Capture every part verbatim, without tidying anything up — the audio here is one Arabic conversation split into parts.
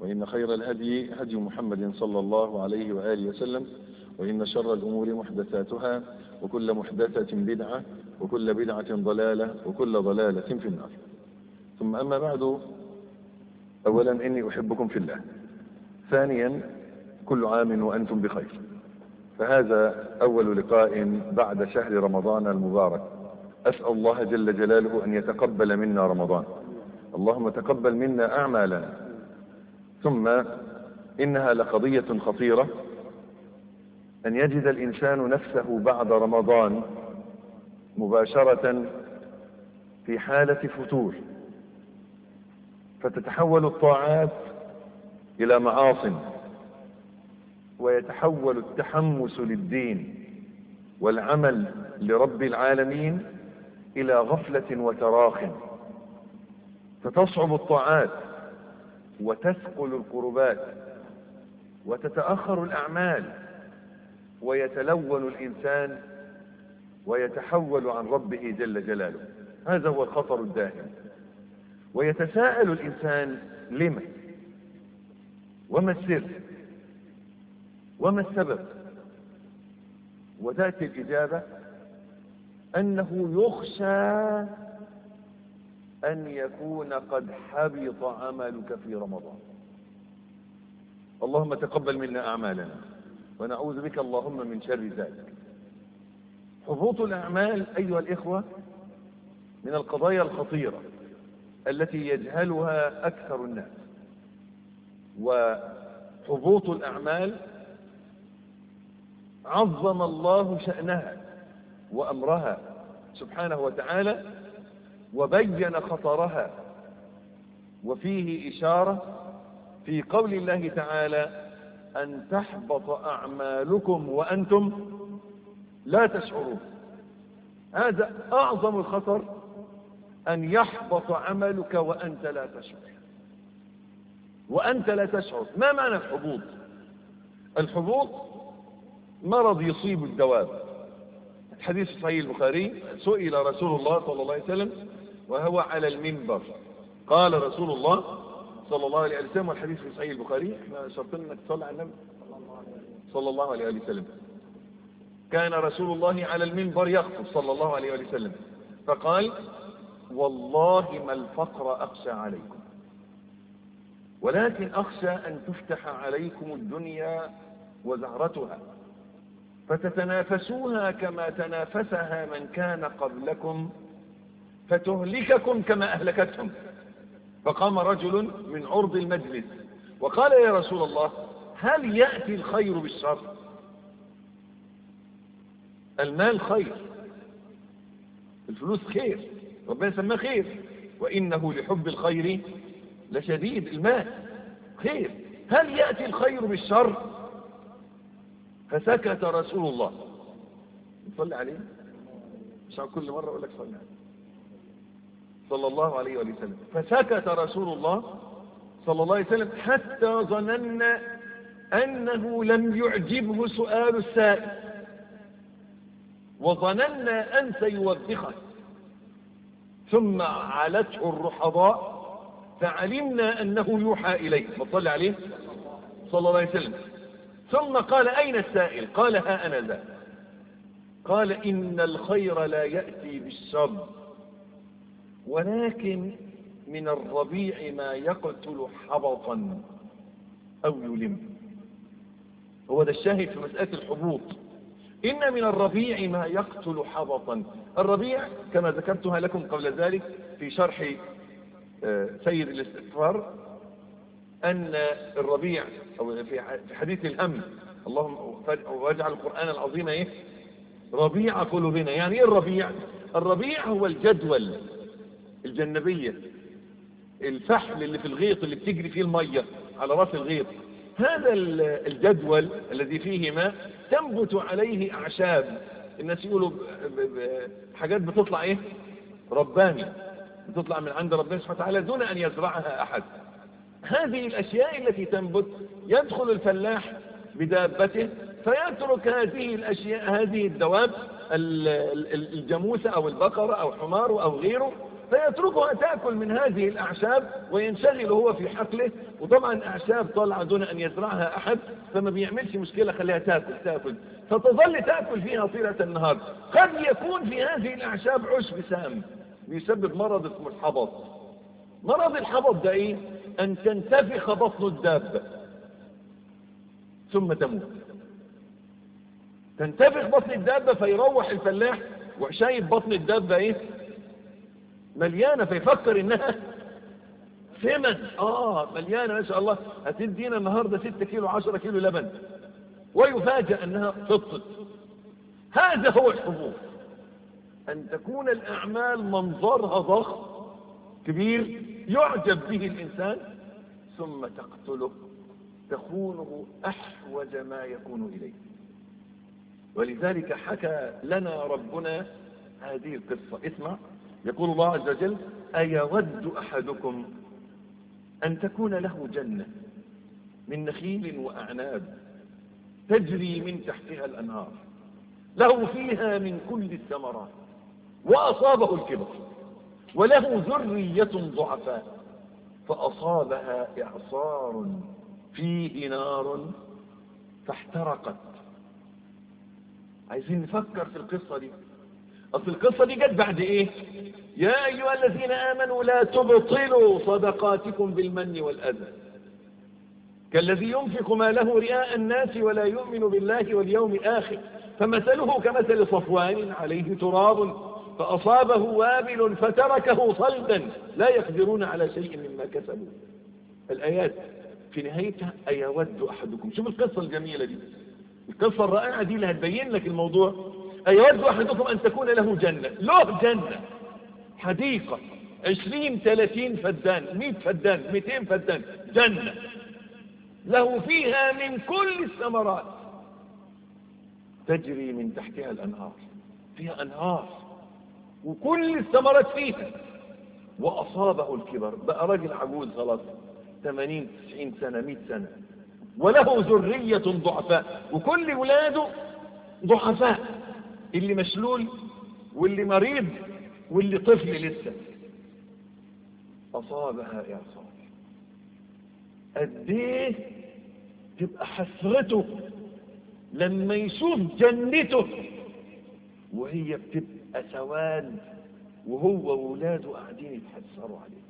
وإن خير الهدي هدي محمد صلى الله عليه وآله وسلم، وإن شر الأمور محدثاتها، وكل محدثة بدعة، وكل بدعة ضلالة، وكل ضلالة في النار. ثم أما بعد، أولا إني أحبكم في الله، ثانيا كل عام وأنتم بخير. فهذا أول لقاء بعد شهر رمضان المبارك، أسأل الله جل جلاله أن يتقبل منا رمضان. اللهم تقبل منا أعمالنا. ثم إنها لقضية خطيرة أن يجد الإنسان نفسه بعد رمضان مباشرة في حالة فتور، فتتحول الطاعات إلى معاصٍ، ويتحول التحمس للدين والعمل لرب العالمين إلى غفلة وتراخٍ، فتصعب الطاعات وتثقل القربات وتتأخر الأعمال، ويتلون الإنسان ويتحول عن ربه جل جلاله. هذا هو الخطر الدائم. ويتساءل الإنسان: لما؟ وما السر؟ وما السبب؟ وتأتي الإجابة أنه يخشى أن يكون قد حبط عملك في رمضان. اللهم تقبل منا أعمالنا، ونعوذ بك اللهم من شر ذلك. حبوط الأعمال أيها الإخوة من القضايا الخطيرة التي يجهلها أكثر الناس. وحبوط الأعمال عظم الله شأنها وأمرها سبحانه وتعالى، وبين خطرها، وفيه إشارة في قول الله تعالى: أن تحبط أعمالكم وأنتم لا تشعرون. هذا أعظم الخطر، أن يحبط عملك وأنت لا تشعر. وأنت لا تشعر. ما معنى الحبوط؟ الحبوط مرض يصيب الدواب. الحديث صحيح البخاري: سئل رسول الله صلى الله عليه وسلم وهو على المنبر، قال رسول الله صلى الله عليه وسلم، والحديث في صحيح البخاري، احنا شرطنا انك تصلي على النبي صلى الله عليه وسلم. كان رسول الله على المنبر يخطب صلى الله عليه وسلم، فقال: والله ما الفقر أخشى عليكم، ولكن أخشى أن تفتح عليكم الدنيا وزهرتها، فتتنافسوها كما تنافسها من كان قبلكم، فتهلككم كما أهلكتهم. فقام رجل من عرض المجلس وقال: يا رسول الله، هل يأتي الخير بالشر؟ المال خير، الفلوس خير، ربنا سماه خير، وإنه لحب الخير لشديد. المال خير، هل يأتي الخير بالشر؟ فسكت رسول الله. نصلي عليه مش كل مرة أقول لك صلي عليه صلى الله عليه وسلم. فسكت رسول الله صلى الله عليه وسلم حتى ظننا أنه لم يعجبه سؤال السائل، وظننا أن سيوبخه. ثم علته الرحضاء فعلمنا أنه يوحى إليه. فصلي عليه صلى الله عليه وسلم. ثم قال: أين السائل؟ قال: ها أنا ذا. قال: إن الخير لا يأتي بالشر، ولكن من الربيع ما يقتل حبطا أو يلم. هو ده الشاهد في مسألة الحبوط. إن من الربيع ما يقتل حبطا. الربيع كما ذكرتها لكم قبل ذلك في شرح سيد الاستغفار، أن الربيع أو في حديث الهم: اللهم واجعل القرآن العظيم إيه؟ ربيع قلوبنا. يعني إيه الربيع؟ الربيع هو الجدول، الجنبية، الفحل اللي في الغيط اللي بتجري فيه المية على راس الغيط. هذا الجدول الذي فيه ماء تنبت عليه أعشاب. الناس يقولوا حاجات بتطلع إيه؟ رباني، بتطلع من عند ربنا سبحانه وتعالى دون أن يزرعها أحد. هذه الأشياء التي تنبت يدخل الفلاح بدابته فيترك هذه الأشياء، هذه الدواب، الجاموسة أو البقرة أو حمار أو غيره، فيتركها تأكل من هذه الأعشاب وينشغل هو في حقله. وطبعا أعشاب طالعة دون أن يزرعها أحد، فما بيعملش مشكلة، خليها تأكل تأكل فتظل تأكل فيها طيلة النهار. قد يكون في هذه الأعشاب عشب سام بيسبب مرض اسمه الحبط. مرض الحبط ده إيه؟ أن تنتفخ بطن الدابة ثم تموت. تنتفخ بطن الدابة فيروح الفلاح وشايف بطن الدابة إيه؟ مليانة، فيفكر إنها ثمن. آه مليانة ما شاء الله، هتدينا النهاردة ستة كيلو عشرة كيلو لبن، ويفاجأ أنها فطت. هذا هو الحبوط، أن تكون الأعمال منظرها ضخم كبير يعجب به الإنسان، ثم تقتله، تخونه أحوج ما يكون إليه. ولذلك حكى لنا ربنا هذه القصة. اسمع، يقول الله عز وجل: أيود أحدكم أن تكون له جنة من نخيل وأعناب تجري من تحتها الأنهار له فيها من كل الثمرات وأصابه الكبر وله ذرية ضعفاء فأصابها إعصار فيه نار فاحترقت. عايزين نفكر في القصة دي. أصل القصة دي جت بعد إيه؟ يا أيها الذين آمنوا لا تبطلوا صدقاتكم بالمن والأذى كالذي ينفق ماله رئاء الناس ولا يؤمن بالله واليوم الآخر فمثله كمثل صفوان عليه تراب فأصابه وابل فتركه صلدا لا يقدرون على شيء مما كسبوا. الآيات في نهايتها: أيود أحدكم. شوف القصة الجميلة دي، القصة الرائعة دي اللي هتبين لك الموضوع. أيود أحدكم أن تكون له جنة، له جنة حديقة عشرين ثلاثين فدان، مئة فدان، مئتين فدان، جنة له فيها من كل الثمرات تجري من تحتها الأنهار، فيها أنهار وكل الثمرات فيها. وأصابه الكبر، بقى راجل عجوز خلاص، ثمانين تسعين سنة، مئة سنة، وله ذرية ضعفاء، وكل ولاده ضعفاء، اللي مشلول واللي مريض واللي طفل لسه. أصابها إعصار. قد ايه تبقى حسرته لما يشوف جنته وهي بتبقى سواد وهو وولاده قاعدين يتحسروا عليه.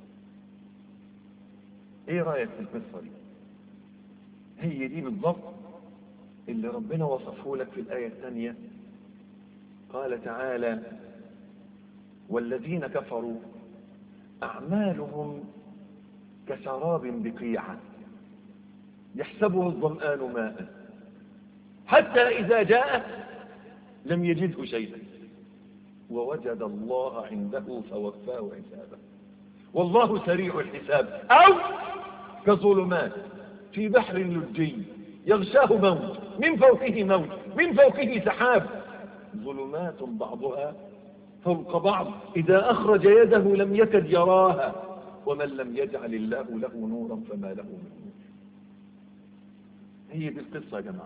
ايه رأيك في القصة دي؟ هي دي بالضبط اللي ربنا وصفه لك في الآية الثانية. قال تعالى: والذين كفروا أعمالهم كسراب بقيعة يحسبه الظمآن ماء حتى إذا جاء لم يجده شيئا ووجد الله عنده فوفاه حسابه والله سريع الحساب. أو كظلمات في بحر لجي يغشاه موج من فوقه موج من فوقه سحاب ظلمات بعضها فوق بعض إذا أخرج يده لم يكد يراها ومن لم يجعل الله له نورا فما له من نور. هي دي القصة يا جماعة.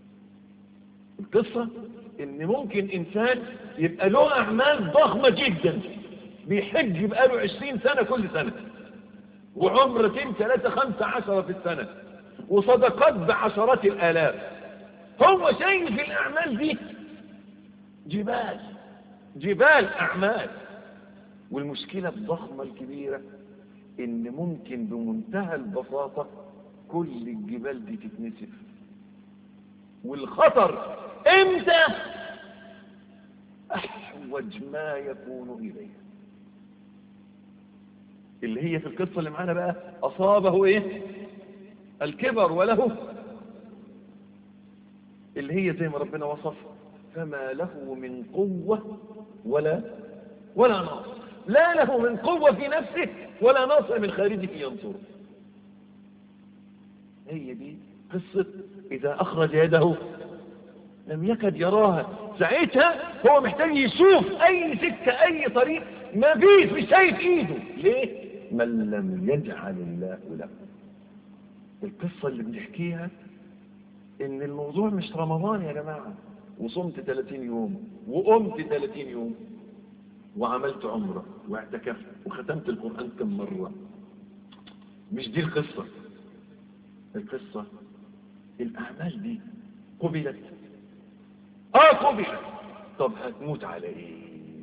القصة إن ممكن إنسان يبقى له أعمال ضخمة جدا، بيحج يبقى له عشرين سنة كل سنة، وعمرتين ثلاثة خمسة عشرة في السنة، وصدقات بعشرات الآلاف. هو شايف في الأعمال دي جبال جبال أعمال. والمشكلة الضخمة الكبيرة إن ممكن بمنتهى البساطة كل الجبال دي تتنسف. والخطر إمتى؟ أحوج ما يكون إليه. اللي هي في القصة اللي معانا بقى: أصابه إيه؟ الكبر وله، اللي هي زي ما ربنا وصف: فما له من قوة ولا ولا ناصر. لا له من قوة في نفسه ولا ناصر من خارجه ينصره. هي دي قصة إذا أخرج يده لم يكد يراها. ساعتها هو محتاج يشوف أي سكة أي طريق، ما فيش، مش شايف إيده. ليه؟ من لم يجعل الله له. القصة اللي بنحكيها إن الموضوع مش رمضان يا جماعة وصمت ثلاثين يوم وقمت ثلاثين يوم وعملت عمرة. واعتكفت وختمت القرآن كم مرة. مش دي القصة. القصة الأعمال دي قبلت. اه قبلت. طب هتموت على ايه؟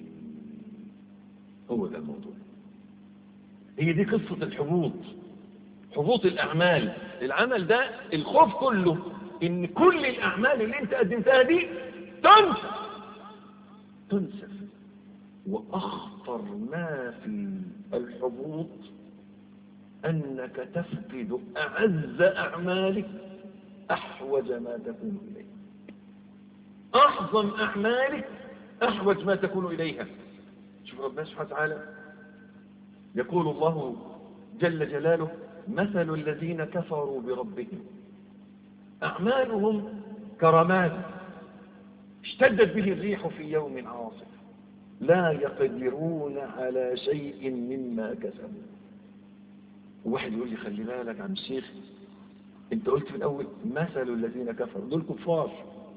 هو ده الموضوع. هي دي قصة الحبوط، حبوط الأعمال. العمل ده الخوف كله إن كل الأعمال اللي أنت قدمتها دي تنسف تنسف. وأخطر ما في الحبوط أنك تفقد أعز أعمالك أحوج ما تكون إليه. أعظم أعمالك أحوج ما تكون إليها. شوف ربنا سبحانه وتعالى يقول الله جل جلاله: مثل الذين كفروا بربهم أعمالهم كرماد اشتدت به الريح في يوم عاصف لا يقدرون على شيء مما كسبوا. واحد يقول لي: خلي بالك عن الشيخ، انت قلت في الأول مثل الذين كفروا، دول كفار.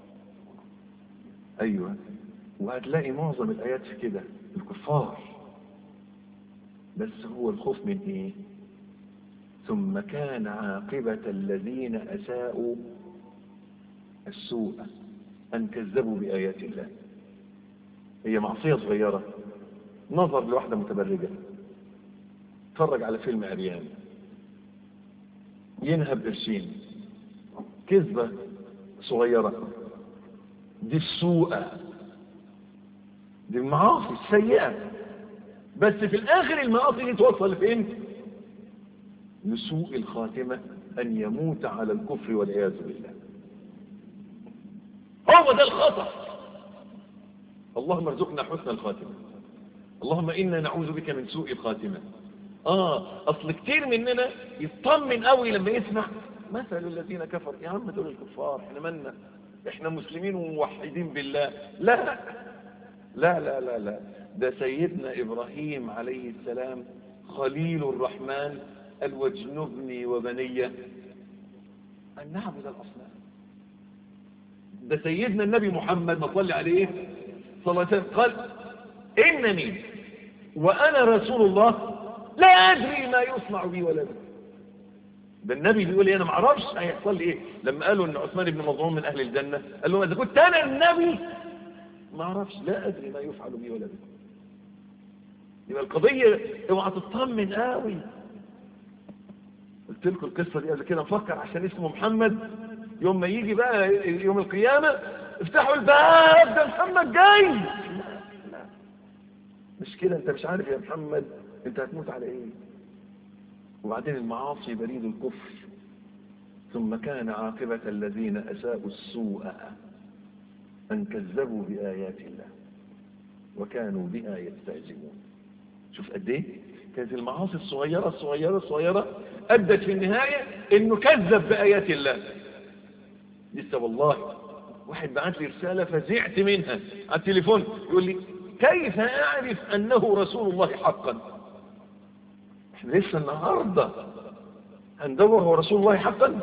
أيوة، وهتلاقي معظم الآيات في كده الكفار. بس هو الخوف من ايه؟ ثم كان عاقبة الذين أساءوا السوء أن كذبوا بآيات الله. هي معصية صغيرة، نظر لواحدة متبرجة، اتفرج على فيلم عريان، ينهب قرشين، كذبة صغيرة، دي السوء، دي المعاصي السيئة. بس في الآخر المعاصي دي توصل فين؟ لسوء الخاتمة، أن يموت على الكفر والعياذ بالله. هو ده الخطأ. اللهم ارزقنا حسن الخاتمة. اللهم إنا نعوذ بك من سوء الخاتمة. آه أصل كتير مننا يطمن قوي لما يسمع مثل الذين كفروا. يا عم دول الكفار، احنا مالنا، احنا مسلمين وموحدين بالله. لا لا لا لا لا، ده سيدنا إبراهيم عليه السلام خليل الرحمن قال: واجنبني وبني أن نعبد الأصنام. ده سيدنا النبي محمد ما صلى عليه صلى الله عليه وسلم قال: إنني وأنا رسول الله لا أدري ما يصنع بي ولا بي. ده النبي بيقول لي أنا ما اعرفش هيحصل لي إيه. لما قالوا إن عثمان بن مظعون من أهل الجنة قال لهم: إذا كنت أنا النبي ما اعرفش، لا أدري ما يفعل بي ولا بي. يبقى القضية اوعى تطمن قوي. قلت لكم القصة دي قبل كده، نفكر عشان اسمه محمد، يوم ما يجي بقى يوم القيامة افتحوا الباب ده محمد جاي. لا لا مش كده، انت مش عارف يا محمد انت هتموت على ايه. وبعدين المعاصي بريد الكفر. ثم كان عاقبة الذين أساءوا السوء أن كذبوا بآيات الله وكانوا بها يستهزئون. شوف قد ايه كانت المعاصي الصغيرة الصغيرة الصغيرة أدت في النهاية إنه كذب بآيات الله. لسه والله واحد بعت لي رسالة فزعت منها على التليفون، يقول لي: كيف أعرف أنه رسول الله حقا؟ احنا لسه النهاردة هندور هو رسول الله حقا؟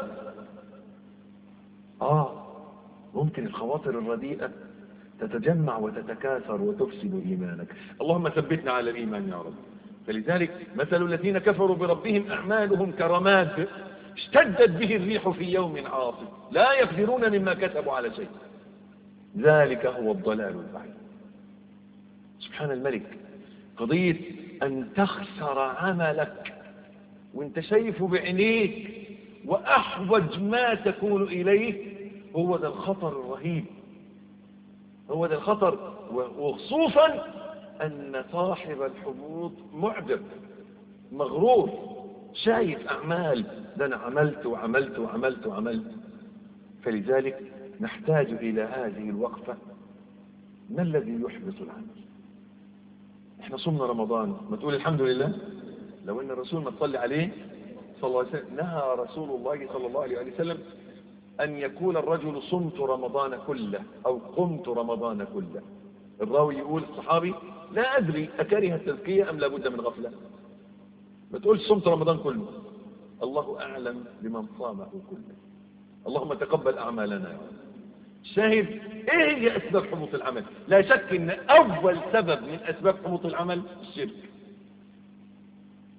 آه ممكن الخواطر الرديئة تتجمع وتتكاثر وتفسد إيمانك. اللهم ثبتنا على الإيمان يا رب. فلذلك مثل الذين كفروا بربهم أعمالهم كرماد اشتدت به الريح في يوم عاصف لا يقدرون مما كسبوا على شيء ذلك هو الضلال البعيد. سبحان الملك، قضية أن تخسر عملك وانت شايفه بعينيك وأحوج ما تكون إليه، هو ده الخطر الرهيب، هو ده الخطر. وخصوصا أن صاحب الحبوط معجب مغرور، شايف أعمال، ده أنا عملت وعملت وعملت وعملت. فلذلك نحتاج إلى هذه الوقفة. ما الذي يحبط العمل؟ احنا صمنا رمضان، ما تقول الحمد لله. لو ان الرسول ما تصلي عليه صلى الله عليه وسلم، نهى رسول الله صلى الله عليه وسلم أن يقول الرجل صمت رمضان كله أو قمت رمضان كله. الراوي يقول الصحابي: لا أدري أكره التزكية أم لابد من غفلة. ما تقول صمت رمضان كله، الله أعلم بمن صامه كله. اللهم تقبل أعمالنا يا رب. شاهد إيه هي أسباب حبوط العمل؟ لا شك أن أول سبب من أسباب حبوط العمل الشرك.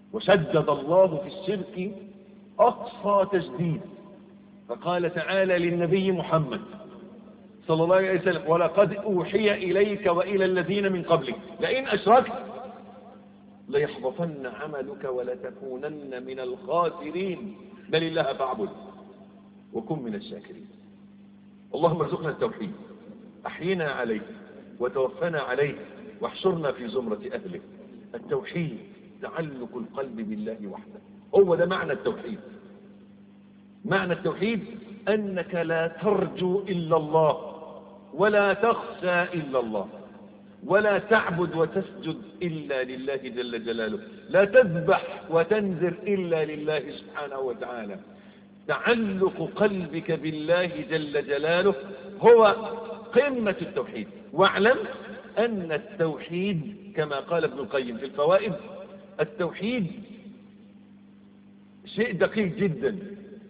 وشدد الله في الشرك أقصى تشديد، فقال تعالى للنبي محمد صلى الله عليه وسلم: ولقد أوحي إليك وإلى الذين من قبلك لئن أشركت ليحبطن عملك ولتكونن من الخاسرين بل الله فاعبد وكن من الشاكرين. اللهم ارزقنا التوحيد، أحينا عليه وتوفنا عليه واحشرنا في زمرة أهله. التوحيد تعلق القلب بالله وحده، هو ده معنى التوحيد. معنى التوحيد أنك لا ترجو إلا الله ولا تخشى إلا الله ولا تعبد وتسجد إلا لله جل جلاله، لا تذبح وتنذر إلا لله سبحانه وتعالى. تعلق قلبك بالله جل جلاله هو قمة التوحيد. واعلم أن التوحيد كما قال ابن القيم في الفوائد: التوحيد شيء دقيق جدا،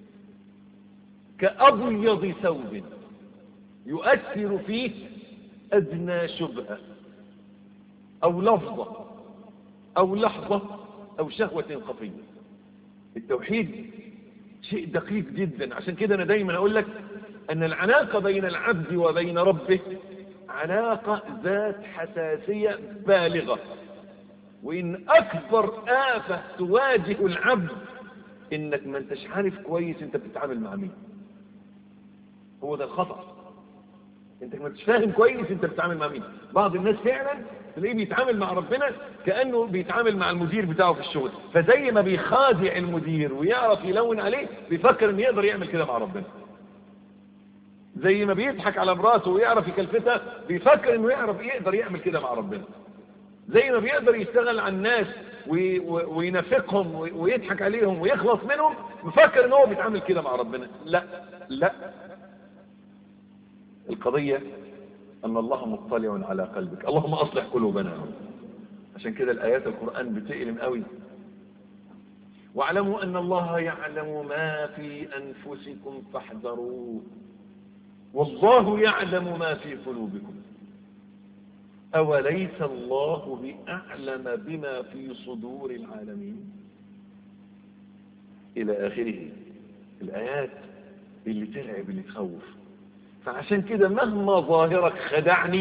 كأبيض ثوب يؤثر فيه أدنى شبهة أو لفظة أو لحظة أو شهوة خفية. التوحيد شيء دقيق جدا. عشان كده أنا دايما أقول لك أن العلاقة بين العبد وبين ربه علاقة ذات حساسية بالغة، وإن أكبر آفة تواجه العبد إنك ما انتش عارف كويس أنت بتتعامل مع مين. هو ده الخطأ، انت ما انتش فاهم كويس انت بتتعامل مع مين. بعض الناس فعلا تلاقيه بيتعامل مع ربنا كأنه بيتعامل مع المدير بتاعه في الشغل، فزي ما بيخادع المدير ويعرف يلون عليه بيفكر انه يقدر يعمل كده مع ربنا. زي ما بيضحك على مراته ويعرف يكلفتها بيفكر انه يعرف يقدر يعمل كده مع ربنا. زي ما بيقدر يشتغل على الناس وينافقهم ويضحك عليهم ويخلص منهم بيفكر ان هو بيتعامل كده مع ربنا. لا لا، القضية أن الله مطلع على قلبك. اللهم أصلح قلوبنا. عشان كده الآيات القرآن بتألم قوي. واعلموا أن الله يعلم ما في أنفسكم فاحذروه والله يعلم ما في قلوبكم أوليس الله بأعلم بما في صدور العالمين إلى آخره. الآيات اللي ترعب اللي تخوف. فعشان كده مهما ظاهرك خدعني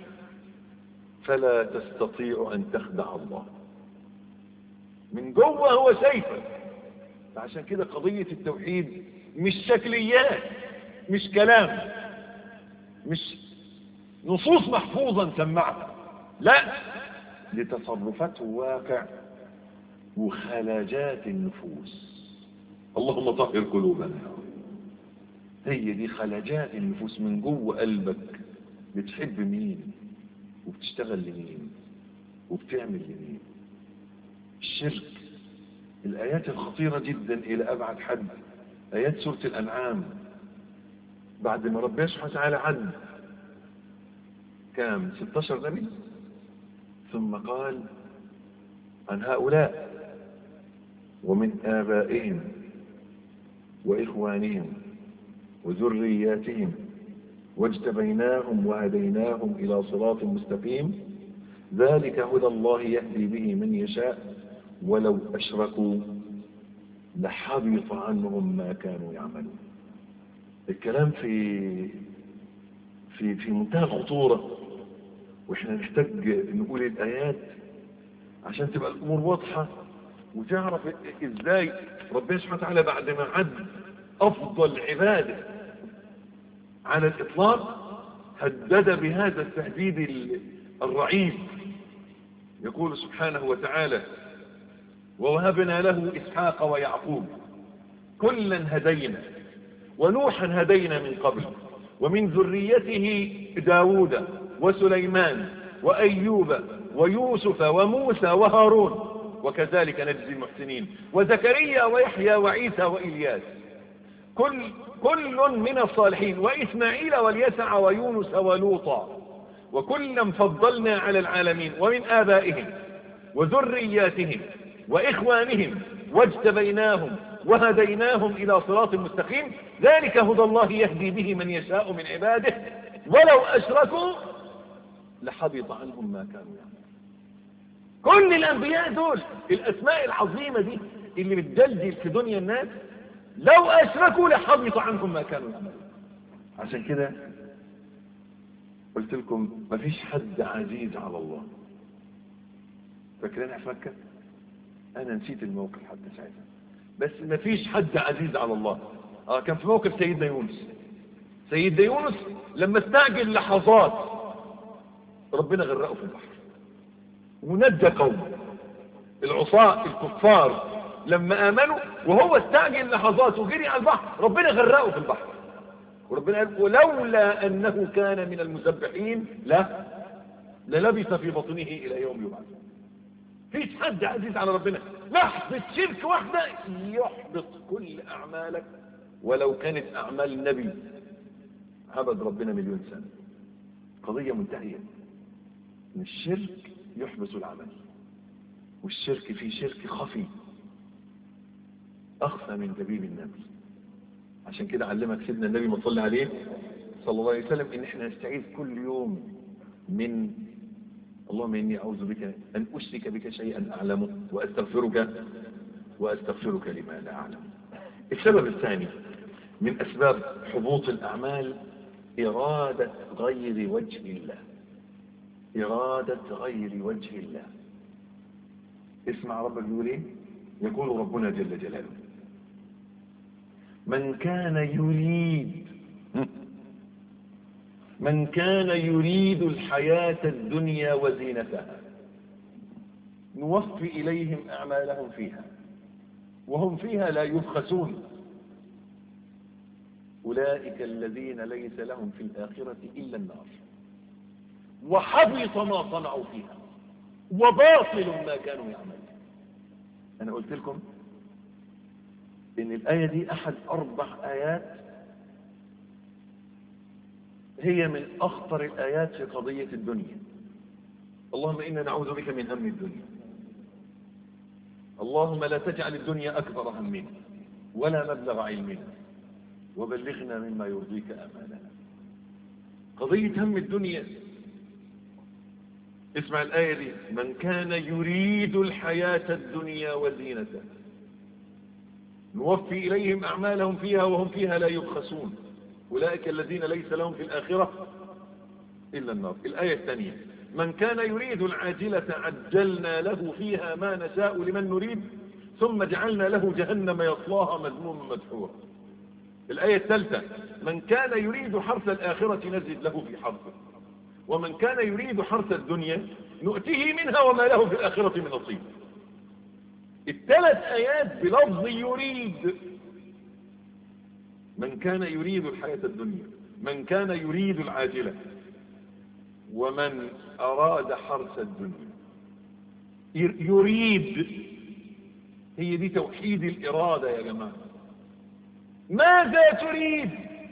فلا تستطيع أن تخدع الله. من جوه هو شايفك. فعشان كده قضية التوحيد مش شكليات، مش كلام، مش نصوص محفوظة نسمعها، لا، دي تصرفات واقع وخلاجات النفوس. اللهم طهر قلوبنا. هي دي خلاجات النفوس من جوه قلبك. بتحب مين وبتشتغل لمين وبتعمل لمين. الشرك، الآيات الخطيرة جدا إلى أبعد حد، آيات سورة الأنعام. بعد ما ربنا سبحانه وتعالى عد كام ستة عشر نبي، ثم قال عن هؤلاء ومن آبائهم وإخوانهم وذرياتهم واجتبيناهم وهديناهم إلى صراط مستقيم ذلك هدى الله يهدي به من يشاء ولو أشركوا لحبط عنهم ما كانوا يعملون. الكلام في في في منتهى الخطورة، واحنا نحتاج نقول الآيات عشان تبقى الأمور واضحة وتعرف ازاي ربنا سبحانه وتعالى بعد ما عد أفضل عبادة على الإطلاق هدد بهذا التهديد الرعيب. يقول سبحانه وتعالى: ووهبنا له إسحاق ويعقوب كلا هدينا ونوحا هدينا من قبل ومن ذريته داود وسليمان وأيوب ويوسف وموسى وهارون وكذلك نجزي المحسنين وزكريا ويحيى وعيسى وإلياس كل كل من الصالحين وإسماعيل واليسع ويونس ولوطا وكلا فضلنا على العالمين ومن آبائهم وذرياتهم وإخوانهم واجتبيناهم وهديناهم إلى صراط مستقيم ذلك هدى الله يهدي به من يشاء من عباده ولو أشركوا لحبط عنهم ما كانوا يعملون. كل الأنبياء دول الأسماء العظيمة دي اللي بتدلدل في دنيا الناس لو أشركوا لحبط عنهم ما كانوا يعملون. عشان كده قلت لكم مفيش حد عزيز على الله. فاكرين في مكة؟ أنا نسيت الموقف حتى ساعتها، بس مفيش حد عزيز على الله. آه كان في موقف سيدنا يونس. سيدنا يونس لما استعجل لحظات ربنا غرقه في البحر ونجى قومه العصاة الكفار. لما آمنوا وهو استعجل لحظات وجري على البحر ربنا غرقه في البحر. وربنا قال ولولا أنه كان من المسبحين لا للبث في بطنه إلى يوم يبعث. فيش حد عزيز على ربنا. لحظة شرك واحدة يحبط كل أعمالك ولو كانت أعمال النبي عبد ربنا مليون سنة. قضية منتهية ان الشرك يحبس العمل، والشرك في شرك خفي أخفى من دبيب النمل. عشان كده علمك سيدنا النبي ما صلى عليه صلى الله عليه وسلم ان احنا نستعيذ كل يوم من اللهم اني اعوذ بك ان اشرك بك شيئا اعلمه واستغفرك واستغفرك لما لا اعلم. السبب الثاني من اسباب حبوط الاعمال إرادة غير وجه الله. إرادة غير وجه الله. اسمع ربك يقول ايه؟ يقول ربنا جل جلاله من كان يريد من كان يريد الحياة الدنيا وزينتها نوفي إليهم أعمالهم فيها وهم فيها لا يبخسون أولئك الذين ليس لهم في الآخرة إلا النار وحبط ما صنعوا فيها وباطل ما كانوا يعملون. أنا قلت لكم إن الآية دي أحد أربع آيات هي من أخطر الآيات في قضية الدنيا. اللهم إنا نعوذ بك من هم الدنيا. اللهم لا تجعل الدنيا أكبر همنا ولا مبلغ علمنا وبلغنا مما يرضيك آمالنا. قضية هم الدنيا. اسمع الآية دي من كان يريد الحياة الدنيا وزينتها نوفي إليهم أعمالهم فيها وهم فيها لا يبخسون أولئك الذين ليس لهم في الآخرة إلا النار. الآية الثانية من كان يريد العاجلة عجلنا له فيها ما نشاء لمن نريد ثم جعلنا له جهنم يصلاها مذموما مدحورا. الآية الثالثة من كان يريد حرث الآخرة نزد له في حرثه ومن كان يريد حرث الدنيا نؤتيه منها وما له في الآخرة من نصيب. الثلاث آيات بلفظ يريد. من كان يريد الحياة الدنيا من كان يريد العاجلة ومن أراد حرث الدنيا. يريد هي دي توحيد الإرادة يا جماعة. ماذا تريد؟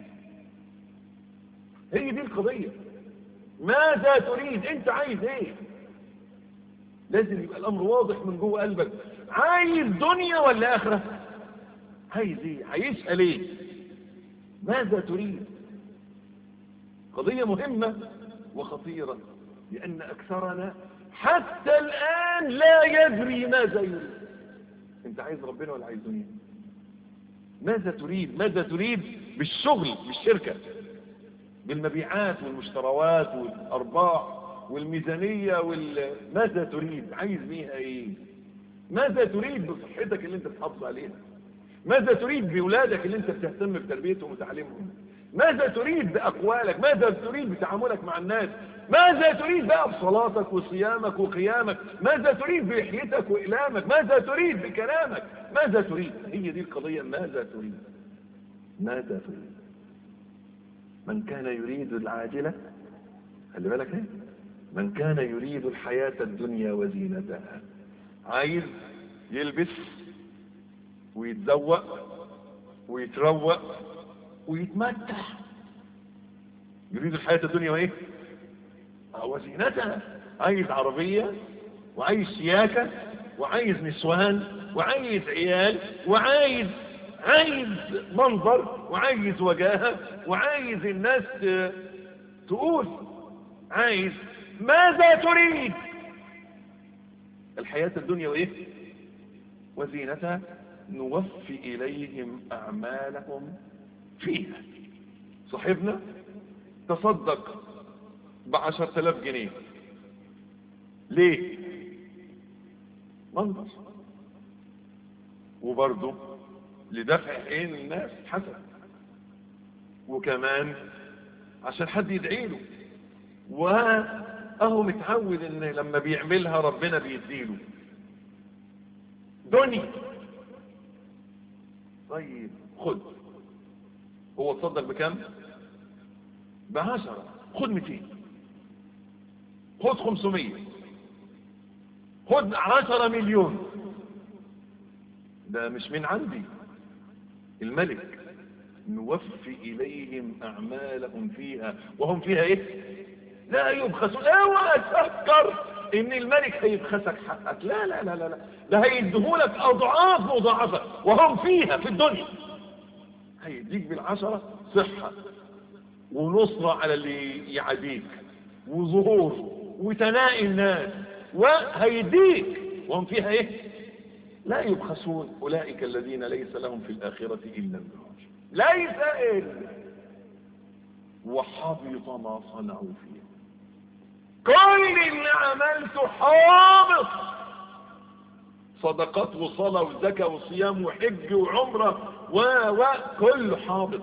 هي دي القضية. ماذا تريد؟ انت عايز ايه؟ لازم يبقى الامر واضح من جوه قلبك. عايز دنيا ولا اخرة؟ عايز ايه؟ هيسأل ايه؟ ماذا تريد؟ قضية مهمة وخطيرة لان اكثرنا حتى الان لا يدري ماذا يريد. انت عايز ربنا ولا عايز دنيا؟ ماذا تريد؟ ماذا تريد بالشغل بالشركة بالمبيعات والمشتروات والأرباح والميزانية وال... ماذا تريد؟ عايز بيها ايه؟ ماذا تريد بصحتك اللي انت بتحافظ عليها؟ ماذا تريد بأولادك اللي انت بتهتم بتربيتهم وتعليمهم؟ ماذا تريد بأقوالك؟ ماذا تريد بتعاملك مع الناس؟ ماذا تريد بقى بصلاتك وصيامك وقيامك؟ ماذا تريد بلحيتك وإقلامك؟ ماذا تريد بكلامك؟ ماذا تريد؟ هي دي القضية. ماذا تريد؟ ماذا تريد؟ من كان يريد العاجلة خلي بالك ايه من كان يريد الحياة الدنيا وزينتها. عايز يلبس ويتزوق ويتروق ويتمتع. يريد الحياة الدنيا وايه وزينتها. عايز عربية وعايز شياكة وعايز نسوان وعايز عيال وعايز عايز منظر وعايز وجاهة وعايز الناس تقول. عايز ماذا تريد؟ الحياة الدنيا وإيه وزينتها نوفي إليهم أعمالهم فيها. صاحبنا تصدق بعشرة آلاف جنيه، ليه؟ منظر، وبرضه لدفع عين الناس حسن، وكمان عشان حد يدعي له، وأهو متعود ان لما بيعملها ربنا بيديله دنيا. طيب خد، هو تصدق بكم؟ بعشرة، خد مئتين، خد خمسمية، خد عشرة مليون. ده مش من عندي، الملك نوفي إليهم أعمالهم فيها وهم فيها إيه؟ لا يبخسون. اوعى تفكر إن الملك هيبخسك حقك، لا لا لا لا، ده هيديهولك أضعاف مضاعفة وهم فيها في الدنيا. هيديك بالعشرة صحة ونصرة على اللي يعاديك وظهور وتناء الناس، وهيديك وهم فيها إيه؟ لا يبخسون. أولئك الذين ليس لهم في الآخرة إلا النار، ليس إلا، وحبط ما صنعوا فيه. كل اللي عملته حابط، صدقات وصلاة وزكاة وصيام وحج وعمرة و و كله حابط،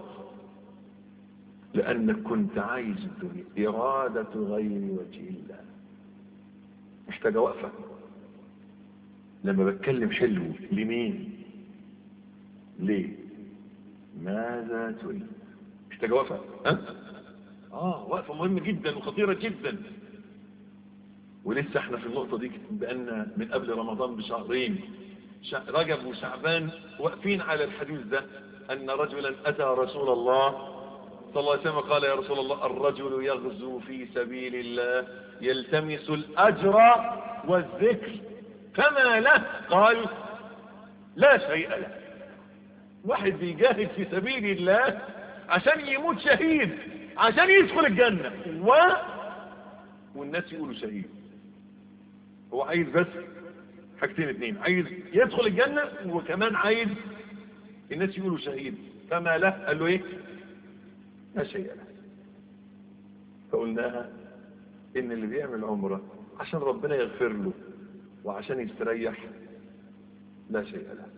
لأنك كنت عايز الدنيا، إرادة غير وجه الله. محتاجة وقفة. لما بتكلم حلو لمين؟ ليه؟ ماذا تريد؟ محتاجة وقفة. ها؟ اه وقفة مهمة جدا وخطيرة جدا. ولسه احنا في النقطة دي بأن من قبل رمضان بشهرين رجب وشعبان واقفين على الحديث ده، أن رجلا أتى رسول الله صلى الله عليه وسلم قال: يا رسول الله، الرجل يغزو في سبيل الله يلتمس الأجر والذكر فما له؟ قال: لا شيء له. واحد بيجاهد في سبيل الله عشان يموت شهيد، عشان يدخل الجنة، و... والناس يقولوا شهيد. هو عايز بس حاجتين اتنين، عايز يدخل الجنة وكمان عايز الناس يقولوا شهيد. فما له؟ قال له ايه؟ لا شيء له. فقلناها ان اللي بيعمل عمره عشان ربنا يغفر له وعشان يستريح لا شيء له.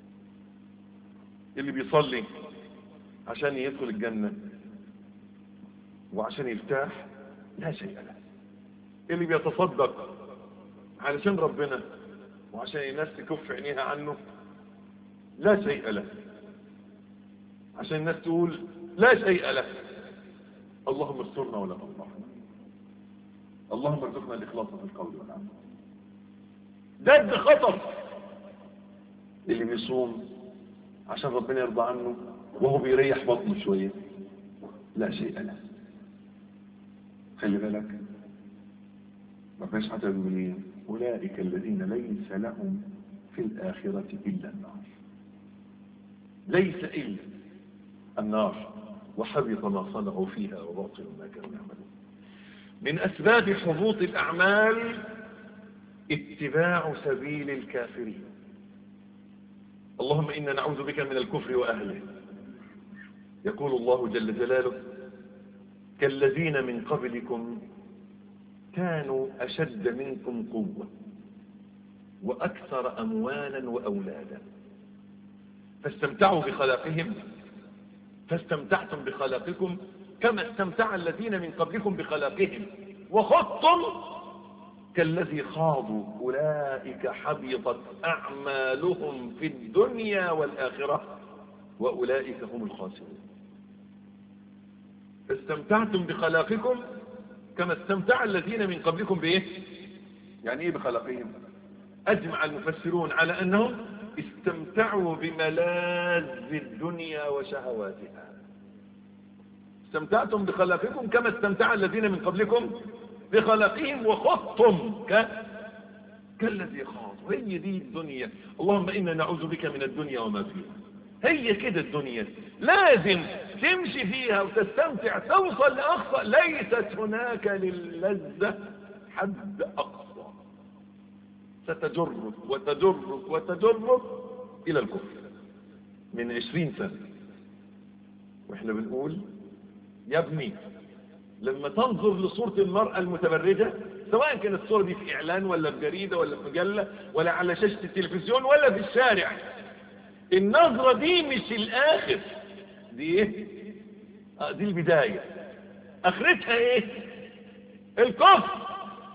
اللي بيصلي عشان يدخل الجنة وعشان يرتاح لا شيء له. اللي بيتصدق علشان ربنا وعشان الناس تكف عينيها عنه لا شيء له، عشان الناس تقول لا شيء له. اللهم استرنا ولا تفضحنا، اللهم ارزقنا الاخلاص في القول والعمل. ده خطر. اللي بيصوم عشان ربنا يرضى عنه وهو بيريح بطنه شويه لا شيء له. خلي بالك، ما فيش حتى يقول: أولئك الذين ليس لهم في الآخرة إلا النار. ليس إلا النار، وحبط ما صنعوا فيها وباطل ما كانوا يعملون. من أسباب حبوط الأعمال اتباع سبيل الكافرين. اللهم إنا نعوذ بك من الكفر وأهله. يقول الله جل جلاله: كالذين من قبلكم كانوا أشد منكم قوة وأكثر أموالا وأولادا فاستمتعوا بخلاقهم فاستمتعتم بخلاقكم كما استمتع الذين من قبلكم بخلاقهم وخضتم كالذي خاضوا أولئك حبطت أعمالهم في الدنيا والآخرة وأولئك هم الخاسرون. فاستمتعتم بخلاقكم كما استمتع الذين من قبلكم بإيه؟ يعني إيه بخلاقهم؟ أجمع المفسرون على أنهم استمتعوا بملاذ الدنيا وشهواتها. استمتعتم بخلاقكم كما استمتع الذين من قبلكم بخلاقهم وخضتم ك... كالذي خاض. هي دي الدنيا. اللهم إنا نعوذ بك من الدنيا وما فيها. هي كده الدنيا، لازم تمشي فيها وتستمتع، توصل لأقصى. ليست هناك للذة حد أقصى. ستجرك وتجرك وتجرك إلى الكفر من عشرين سنة. وإحنا بنقول يا ابني لما تنظر لصورة المرأة المتبرجة، سواء كانت الصورة دي في إعلان ولا في جريدة ولا في مجلة ولا على شاشة التلفزيون ولا في الشارع، النظرة دي مش الآخر، دي إيه؟ آه دي البداية. آخرتها إيه؟ الكفر.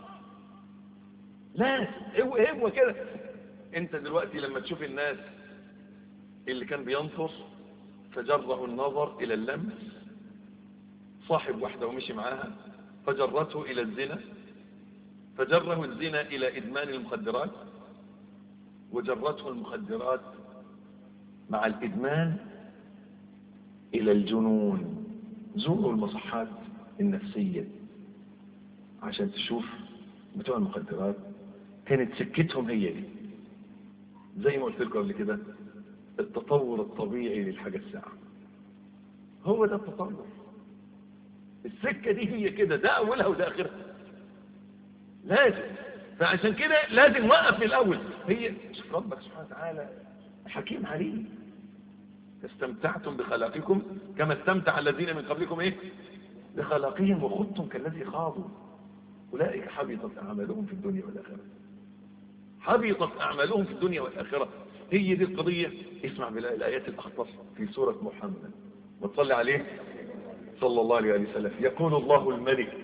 لا هو كده. أنت دلوقتي لما تشوف الناس اللي كان بينظر فجره النظر إلى اللمس، صاحب واحدة ومشي معاها فجرته إلى الزنا، فجره الزنا إلى إدمان المخدرات، وجرته المخدرات مع الإدمان إلى الجنون. زوروا المصحات النفسية عشان تشوف بتوع المخدرات كانت سكتهم هي دي. زي ما قلت لكم قبل كده، التطور الطبيعي للحاجة الساعة هو ده التطور. السكة دي هي كده، ده أولها وده آخرها لازم. فعشان كده لازم نوقف من الأول. هي ربك سبحانه وتعالى حكيم عليم. استمتعتم بخلاقكم كما استمتع الذين من قبلكم ايه بخلاقهم وخضتم كالذي خاضوا أولئك حبطت أعمالهم في الدنيا والآخرة. حبطت أعمالهم في الدنيا والآخرة. هي دي القضية. اسمع بالآيات الأخطر في سورة محمد وتصلي عليه صلى الله عليه وسلم. يقول الله الملك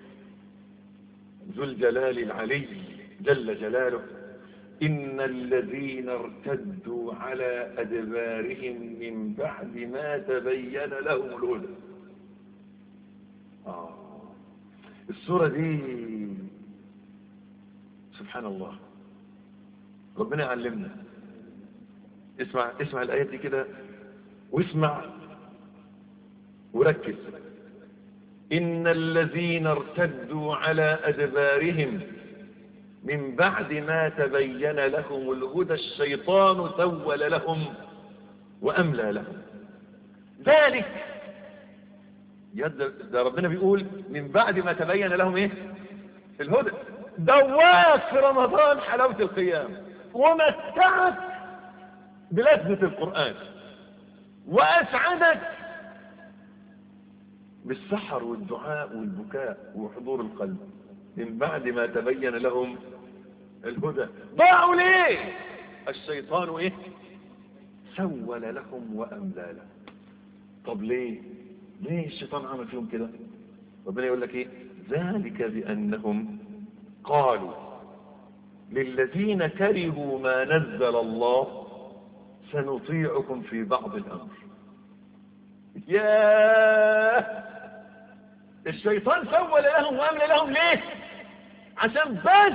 ذو الجلال العلي جل جلاله: إن الذين ارتدوا على أدبارهم من بعد ما تبين لهم الهدى. آه السورة دي سبحان الله ربنا يعلمنا. اسمع اسمع الآيات دي كده واسمع وركز. إن الذين ارتدوا على أدبارهم من بعد ما تبين لهم الهدى الشيطان سول لهم وأملى لهم ذلك. ده ربنا بيقول من بعد ما تبين لهم ايه الهدى. دواك في رمضان حلاوة القيام ومتعك بلذة القرآن وأسعدك بالسحر والدعاء والبكاء وحضور القلب. من بعد ما تبين لهم الهدى ضاعوا ليه؟ الشيطان ايه سول لهم وأملى لهم. طب ليه ليه الشيطان عمل فيهم كده؟ ربنا يقول لك ايه؟ ذلك بأنهم قالوا للذين كرهوا ما نزل الله سنطيعكم في بعض الأمر. ياه الشيطان سول لهم وأملى لهم ليه؟ عشان بس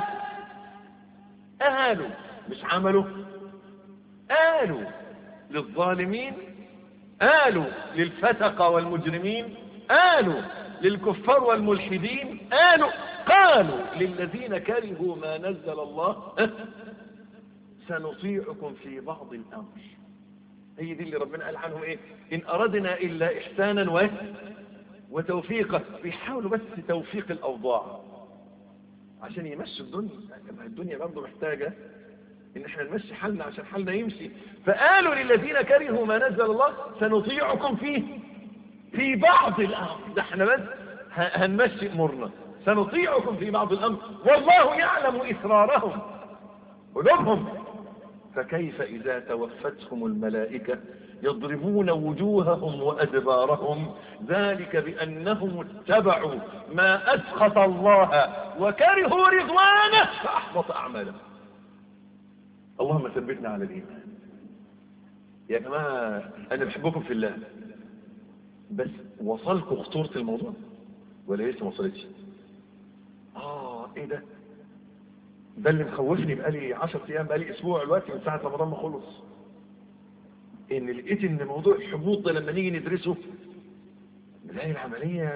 قالوا مش عملوا. قالوا للظالمين، قالوا للفسقة والمجرمين، قالوا للكفار والملحدين، قالوا قالوا للذين كرهوا ما نزل الله سنطيعكم في بعض الأمر. هي دي اللي ربنا قال عنهم ايه؟ إن أردنا إلا إحسانا و... وتوفيقا. بيحاولوا بس توفيق الأوضاع عشان يمشوا الدنيا. الدنيا برضه محتاجة ان احنا نمشي حالنا عشان حالنا يمشي. فقالوا للذين كرهوا ما نزل الله سنطيعكم فيه في بعض الأمر. ده احنا بس هنمشي امورنا. سنطيعكم في بعض الأمر والله يعلم إسرارهم قلوبهم. فكيف إذا توفتهم الملائكة يضربون وجوههم وأدبارهم ذلك بأنهم اتبعوا ما أسخط الله وكرهوا رضوانه فأحبط أعمالهم. اللهم ثبتنا على الإيمان. يا جماعة أنا بحبكم في الله، بس وصلكم خطورة الموضوع ولا لسه ما وصلتش؟ آه إيه ده؟ ده اللي مخوفني بقالي عشر أيام، بقالي أسبوع دلوقتي من ساعة رمضان ما خلص، إن لقيت إن موضوع الحبوط ده لما نيجي ندرسه نلاقي العملية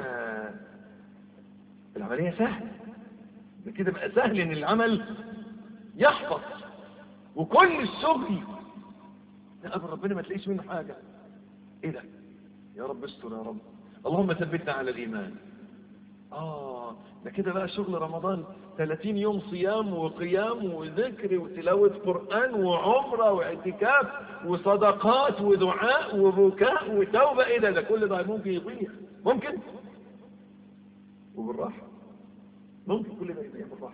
العملية سهلة كده. بقى سهل إن العمل يحبط وكل الشغل لا قبل ربنا ما تلاقيش منه حاجة. ايه ده؟ يا رب استر يا رب. اللهم ثبتنا على الإيمان. آه ده كده بقى شغل رمضان، ثلاثين يوم صيام وقيام وذكر وتلاوة قرآن وعمرة واعتكاف وصدقات ودعاء وبكاء وتوبة. إيه ده؟ ده كل ده ممكن يضيع، ممكن وبالراحة، ممكن كل ده يضيع بالراحة.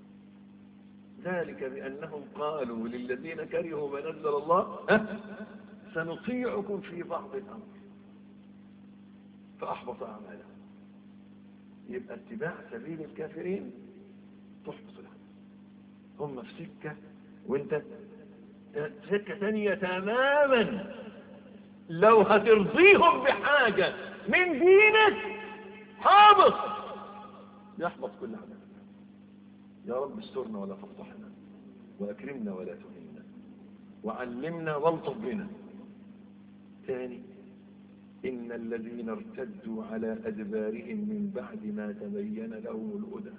ذلك بأنهم قالوا للذين كرهوا ما نزل الله ها سنطيعكم في بعض الأمر فأحبط أعمالهم. يبقى اتباع سبيل الكافرين تحبط العمل. هم في سكة وانت سكة ثانية تماما. لو هترضيهم بحاجة من دينك حابط، يحبط كل عمل. يا رب استرنا ولا تفضحنا، واكرمنا ولا تهنا، وعلمنا والطف بنا. ثاني، إن الذين ارتدوا على أدبارهم من بعد ما تبين لهم الهدى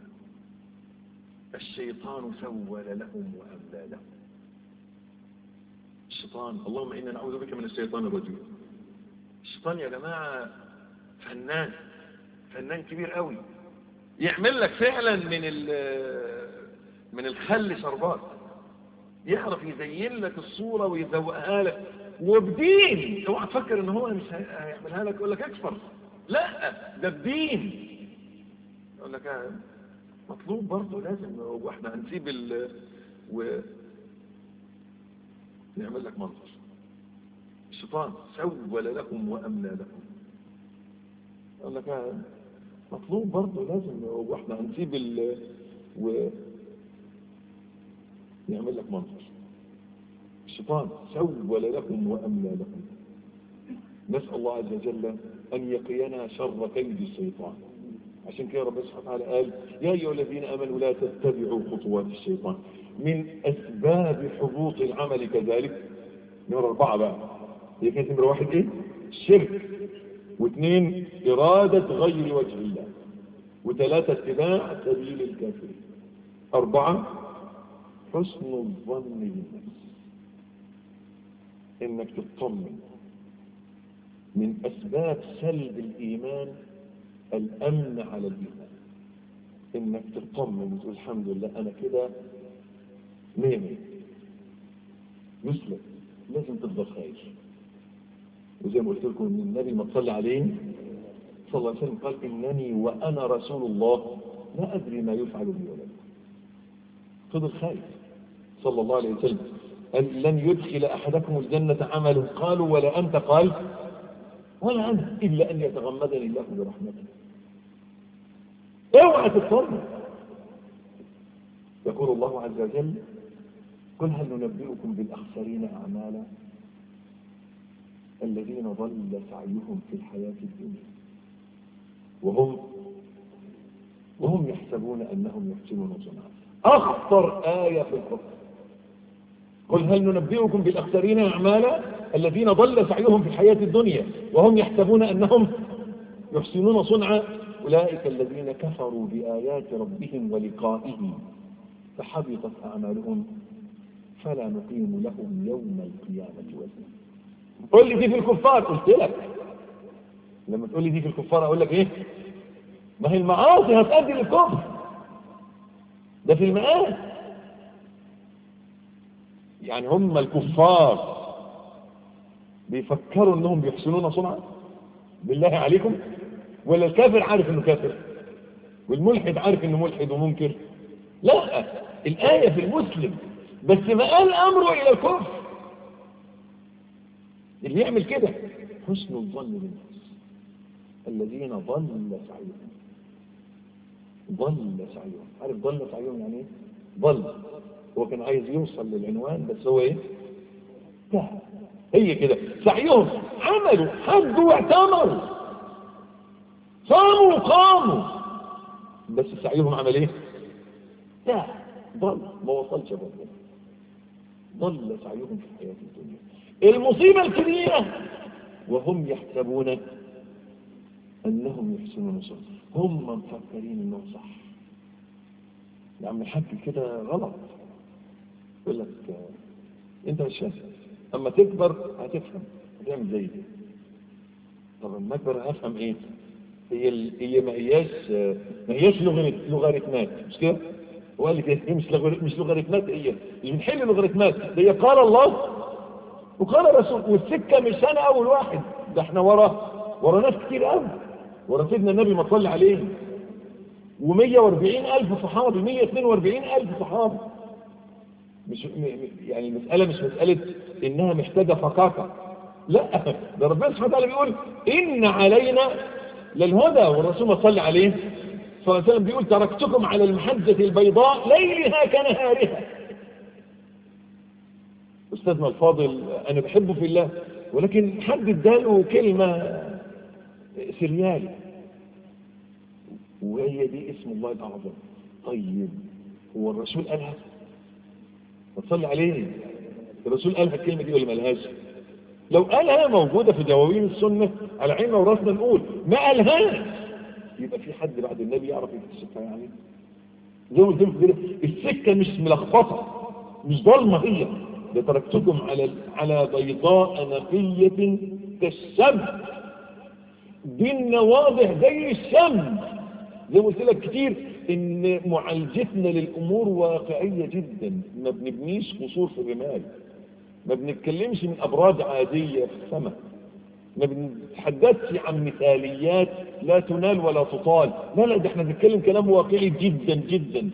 الشيطان سول لهم وأملى لهم. الشيطان، اللهم إنا نعوذ بك من الشيطان الرجيم. الشيطان يا جماعة فنان، فنان كبير قوي، يعمل لك فعلا من من الخل شربات، يعرف يزين لك الصورة ويزوقها لك وبدين. اوعى تفكر ان هو مش هيعملها لك يقول لك اكفر، لا ده بدين. يقول لك مطلوب برضه لازم، واحنا هنسيب ال و يعمل لك منظر. الشيطان سول لهم واملى لهم. يقول لك مطلوب برضه لازم، واحنا هنسيب ال و يعمل لك منظر. الشيطان سول لهم وأملى لهم. نسأل الله عز وجل أن يقينا شر كيد الشيطان. عشان كده ربنا سبحانه وتعالى قال يا أيها الذين آمنوا لا تتبعوا خطوات الشيطان. من أسباب حبوط العمل كذلك نمرة أربعة بقى، هي كانت نمرة واحد إيه؟ الشرك، واثنين إرادة غير وجه الله، وثلاثة اتباع سبيل الكافرين، أربعة حسن الظن بالنفس، انك تطمن. من اسباب سلب الايمان الامن على الايمان، انك تطمن وتقول الحمد لله انا كده مية مية. مسلم لازم تفضل خايف، وزي ما قلت لكم ان النبي ما صلى عليه صلى الله عليه وسلم قال انني وانا رسول الله لا ادري ما يفعل بي ولا بي. فضل خايف صلى الله عليه وسلم. قال لن يدخل أحدكم الجنة عمله، قالوا ولا أنت؟ قال ولا أنا إلا أن يتغمدني الله برحمته. اوعى تتصرف. يقول الله عز وجل قل هل ننبئكم بالأخسرين أعمالا الذين ضل سعيهم في الحياة الدنيا وهم وهم يحسبون أنهم يحسنون صنعا. أخطر آية في القرآن. قل هل ننبئكم بالأخسرين أعمالا الذين ضل سعيهم في الحياة الدنيا وهم يحسبون أنهم يحسنون صنعا أولئك الذين كفروا بآيات ربهم ولقائه فحبطت أعمالهم فلا نقيم لهم يوم القيامة وزنا. قل لي دي في الكفار، قلت لك لما تقول لي دي في الكفار أقول لك إيه؟ ما هي المعاصي هتؤدي للكفر، ده في المآل. يعني هم الكفار بيفكروا انهم بيحسنون صنعا بالله عليكم، ولا الكافر عارف انه كافر والملحد عارف انه ملحد ومنكر؟ لا، الآية في المسلم بس مآل امره الى الكفر. اللي يعمل كده حسن الظن بالناس الذين ضل سعيهم. ضل سعيهم، عارف ضل سعيهم يعني ايه؟ ضل، هو كان عايز يوصل للعنوان بس هو ايه؟ لا، هي كده سعيهم، عملوا حجوا واعتمروا صاموا وقاموا بس سعيهم عمل ايه؟ لا، ضل، ما وصلش ربنا. ضل سعيهم في الحياة الدنيا. المصيبة الكبيرة وهم يحسبون انهم يحسنون صنعا، هم مفكرين انهم صح. يا عم الحاج كده غلط، يقول لك انت مش فاهم، اما تكبر هتفهم هتعمل زي دي. طب اما اكبر هفهم ايه؟ هي هي ما هياش ما هياش لوغاريتمات، مش كده؟ وقال لك هي مش مش لوغاريتمات، هي مش بنحل لوغاريتمات، هي قال الله وقال الرسول، والسكه مش انا اول واحد، ده احنا ورا ورا ناس كتير قوي، ورا سيدنا النبي ما صلى عليه، ومية واربعين الف صحابي، مية واثنين واربعين الف صحابي. مش يعني المساله مش مساله انها محتاجه فقاقه، لا، ده ربنا سبحانه وتعالى بيقول ان علينا للهدى، والرسول ما صلى عليه صلى الله عليه وسلم بيقول تركتكم على المحجة البيضاء ليلها كنهارها. أستاذنا الفاضل أنا بحبه في الله، ولكن حد اداله كلمة سريال وهي دي اسم الله الأعظم. طيب هو الرسول قالها؟ تصلي عليه، الرسول قالها الكلمة دي ولا ما قالهاش؟ لو قالها موجودة في دواوين السنة على عيننا وراسنا نقول، ما قالهاش يبقى في حد بعد النبي يعرف يكتشفها. يعني زي ما قلت لكم كده السكه مش ملخبطه، مش ضلمه، هي ده تركتكم على على بيضاء نقيه كالشمس، ديننا واضح زي الشمس. زي ما قلت لك كتير ان معالجتنا للامور واقعيه جدا، ما بنبنيش قصور في الرمال، ما بنتكلمش من ابراج عاديه في السماء، ما بنتحدثش عن مثاليات لا تنال ولا تطال، لا لا، ده احنا بنتكلم كلام واقعي جدا جدا.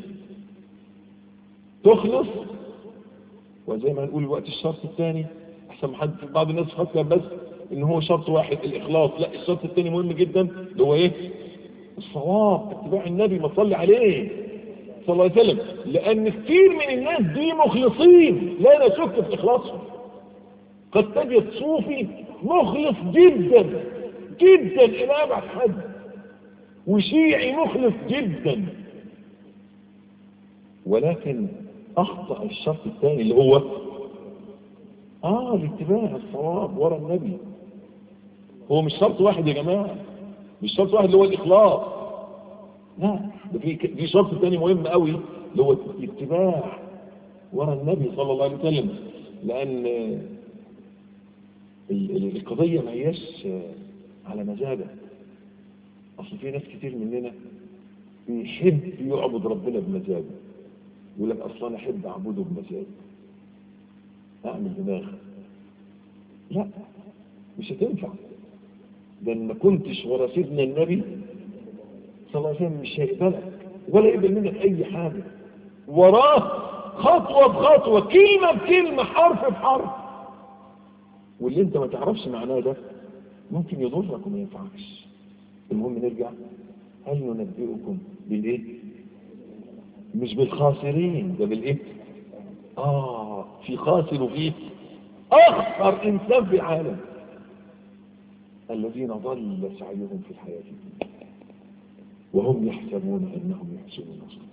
تخلص، وزي ما نقول الوقت الشرط الثاني، احسن ما حد بعض الناس فكر بس ان هو شرط واحد الاخلاص، لا، الشرط الثاني مهم جدا اللي هو ايه؟ الصواب، اتباع النبي ما صلي عليه صلى الله عليه وسلم، لان كثير من الناس دي مخلصين لا نشك في اخلاصهم. قد تجد صوفي مخلص جدا جدا الى ابعد حد، وشيعي مخلص جدا، ولكن اخطأ الشرط الثاني اللي هو اه الاتباع الصواب ورا النبي. هو مش شرط واحد يا جماعه، مش شرط واحد اللي هو الاخلاص، لا، ده في في شرط ثاني مهم قوي اللي هو الاتباع ورا النبي صلى الله عليه وسلم. لان القضيه ما هياش على مزاجك. اصل في ناس كتير مننا بيحب يعبد ربنا بمزاجه، يقول لك اصلا انا احب اعبده بمزاجي، اعمل دماغ، لا، مش هتنفع. ده ما كنتش ورا سيدنا النبي صلى الله عليه وسلم مش هيقبلك ولا يقبل منك اي حاجه. وراه خطوه بخطوه، كلمه بكلمه، حرف بحرف، واللي انت ما تعرفش معناه ده ممكن يضرك وما ينفعكش. المهم نرجع، هل ننبئكم بالايه؟ مش بالخاسرين، ده بالايه؟ اه في خاسر وفيه اخسر انسان في العالم، الذين ضل سعيهم في الحياه الدنيا وهم يحسبون انهم يحسنون صنعا.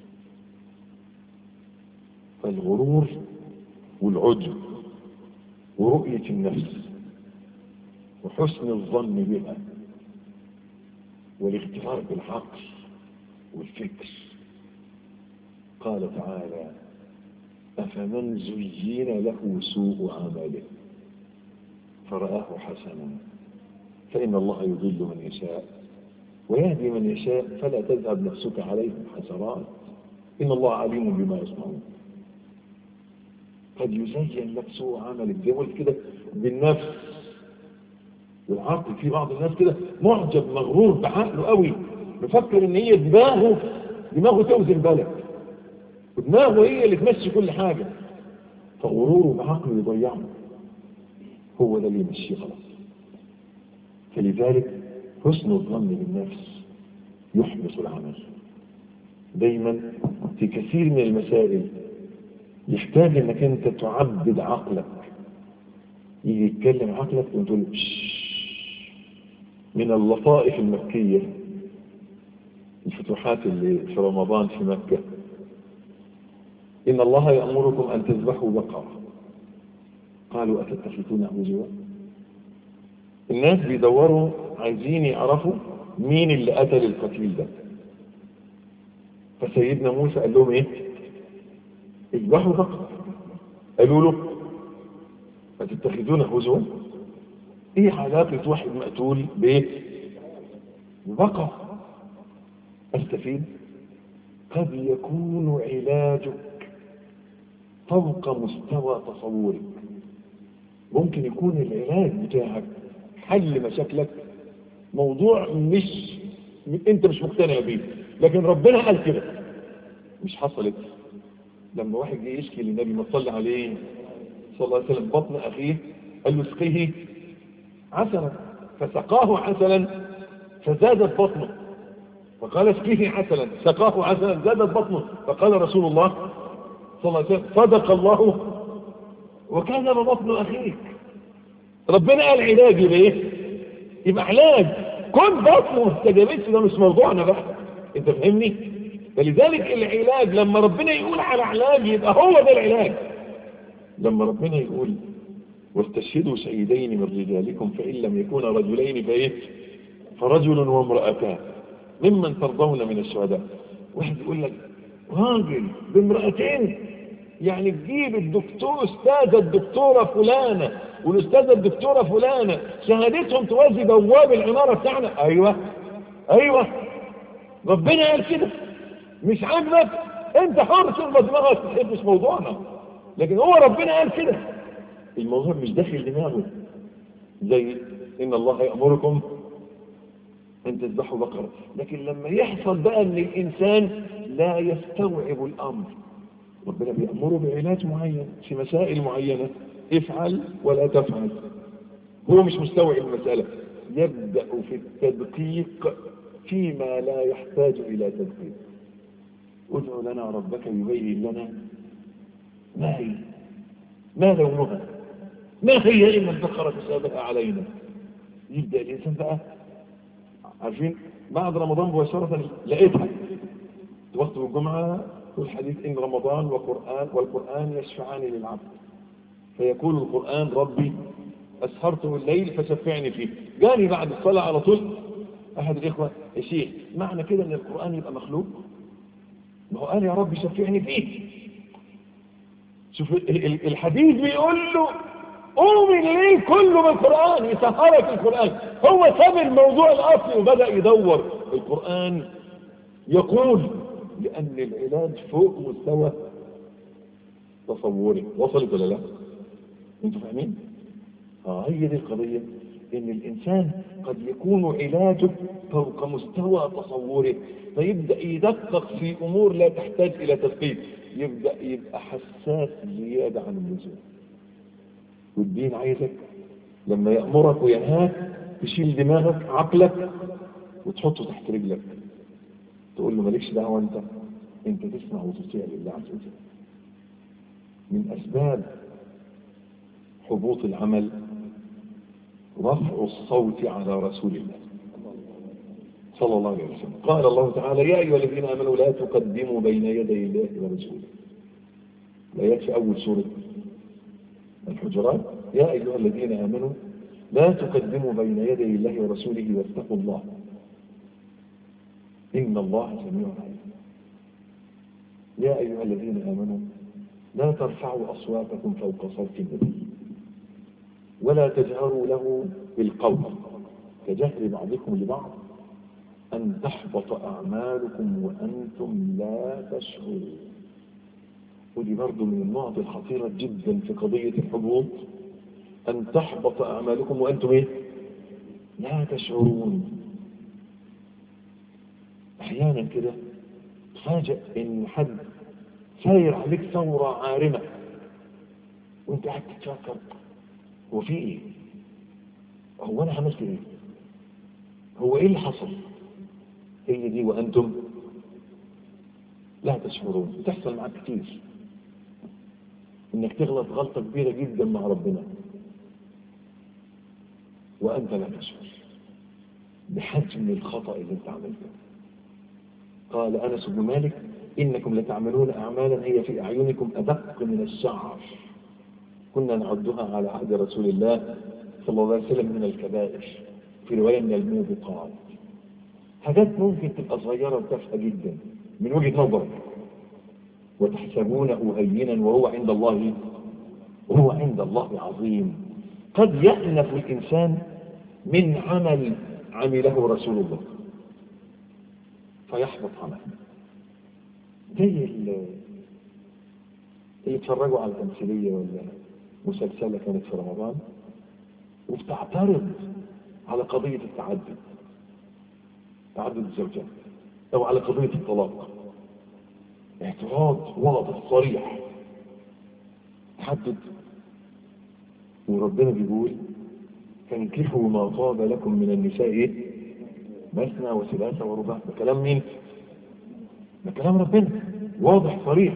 فالغرور والعجب ورؤيه النفس وحسن الظن بها والاغترار بالعقل والفكر، قال تعالى أفمن زين له سوء عمله فرآه حسنا فإن الله يضل من يشاء ويهدي من يشاء فلا تذهب نفسك عليهم حسرات إن الله عليم بما يصنعون. قد يزين لك سوء عملك زي ما قلت كده بالنفس والعقل. في بعض الناس كده معجب مغرور بعقله قوي، بفكر ان هي دماغه دماغه توزن بالك، ودماغه هي اللي تمشي كل حاجه، فغروره بعقله يضيعه، هو ده اللي يمشي غلط. فلذلك حسن الظن بالنفس يحبط العمل. دايما في كثير من المسائل يحتاج انك انت تعبد عقلك، يجي يتكلم عقلك وتقول من اللطائف المكية الفتوحات اللي في رمضان في مكة، إن الله يأمركم أن تذبحوا بقرة، قالوا أتتخذون هزوا. الناس بيدوروا عايزين يعرفوا مين اللي قتل القتيل ده، فسيدنا موسى قال لهم ايه؟ اذبحوا بقرة. قالوا له أتتخذون هزوا؟ ايه علاقة واحد مقتول بايه؟ بقى استفيد. قد يكون علاجك فوق مستوى تصورك. ممكن يكون العلاج بتاعك حل مشاكلك موضوع مش انت مش مقتنع بيه، لكن ربنا قال كده. مش حصلت لما واحد جه يشكي للنبي ما صلى عليه صلى الله عليه وسلم بطن اخيه، قال له اسقيه عسلا، فسقاه عسلا فزادت بطنه، فقال اسقيه عسلا، سقاه عسلا زادت بطنه، فقال رسول الله صلى الله عليه وسلم صدق الله وكذب بطن اخيك. ربنا قال علاج يبقى ايه؟ يبقى علاج. كل بطنه ما استجابتش ده مش موضوعنا بقى، انت فهمني؟ فلذلك العلاج لما ربنا يقول على علاج يبقى هو ده العلاج. لما ربنا يقول واستشهدوا شهيدين من رجالكم فإن لم يكونا رجلين فايه؟ فرجل وامرأتان ممن ترضون من الشهداء. واحد يقول لك راجل بامرأتين، يعني تجيب الدكتور استاذة الدكتورة فلانة والاستاذة الدكتورة فلانة شهادتهم توازي بواب العمارة بتاعنا. ايوه ايوه ربنا قال كده. مش عاجبك انت حر تربط دماغك، مش موضوعنا، لكن هو ربنا قال كده. الموضوع مش داخل دماغه. زي ان الله يأمركم ان تذبحوا بقرة، لكن لما يحصل بقى ان الانسان لا يستوعب الامر، ربنا بيأمره بعلاج معين في مسائل معينة، افعل ولا تفعل، هو مش مستوعب المسألة، يبدأ في التدقيق فيما لا يحتاج إلى تدقيق. ادعو لنا ربك يبين لنا ما هي، ما لونها، ما هي إما البقرة تشابه علينا. يبدأ الإنسان بقى، عارفين بعد رمضان مباشرة لقيتها وقت الجمعة والحديث إن رمضان وقرآن والقرآن يشفعان للعبد، فيقول القرآن ربي أسهرته الليل فشفعني فيه. جاني بعد الصلاة على طول أحد الإخوة يا شيخ معنى كده أن القرآن يبقى مخلوق؟ ما هو قال يا رب شفعني فيه. شوف الحديث بيقول له قوم الليل كله بالقرآن، يسهرك القرآن. هو ساب الموضوع الأصلي وبدأ يدور. القرآن يقول لأن العلاج فوق مستوى تصوري. وصلت ولا لا؟ انتوا فاهمين؟ اه هي دي القضية، ان الانسان قد يكون علاجه فوق مستوى تصوره، فيبدأ يدقق في امور لا تحتاج الى تدقيق، يبدأ يبقى حساس زيادة عن اللزوم. والدين عايزك لما يأمرك وينهاك تشيل دماغك عقلك وتحطه تحت رجلك، تقول له مالكش دعوة، انت انت تسمع وتطيع لله عز وجل. من اسباب حبوط العمل رفع الصوت على رسول الله صلى الله عليه وسلم. قال الله تعالى يا أيها الذين آمنوا لا تقدموا بين يدي الله ورسوله. الآيات في أول سورة الحجرات يا أيها الذين آمنوا لا تقدموا بين يدي الله ورسوله واتقوا الله إن الله سميع عليم. يا أيها الذين آمنوا لا ترفعوا أصواتكم فوق صوت النبي ولا تجهروا له بالقول كجهر بعضكم لبعض أن تحبط أعمالكم وأنتم لا تشعرون. ودي برضو من النقط الخطيرة جدا في قضية الحبوط، أن تحبط أعمالكم وأنتم إيه؟ لا تشعرون. أحيانا كده تفاجأ إن حد ساير عليك ثورة عارمة وأنت قاعد تتفكر هو في إيه؟ هو أنا عملت إيه؟ هو إيه اللي حصل؟ هي دي وأنتم لا تشعرون. بتحصل معك كتير إنك تغلط غلطة كبيرة جدا مع ربنا وأنت لا تشعر بحجم الخطأ اللي أنت عملته. قال أنس بن مالك إنكم لتعملون أعمالا هي في أعينكم أدق من الشعر كنا نعدها على عهد رسول الله صلى الله عليه وسلم من الكبائر، في رواية من الموبقات. حاجات ممكن تبقى صغيرة وتافهة جدا من وجهة نظرك وتحسبونه هينا وهو عند الله وهو عند الله عظيم. قد يأنف الإنسان من عمل عمله رسول الله فيحبط عمله. زي اللي اتفرجوا على تمثيلية ولا مسلسلة كانت في رمضان وبتعترض على قضية التعدد، تعدد الزوجات، أو على قضية الطلاق، اعتراض واضح صريح، تحدد. وربنا بيقول فانكحوا ما طاب لكم من النساء مثنى وثلاثة ورباع. ده كلام مين؟ ده كلام ربنا واضح صريح.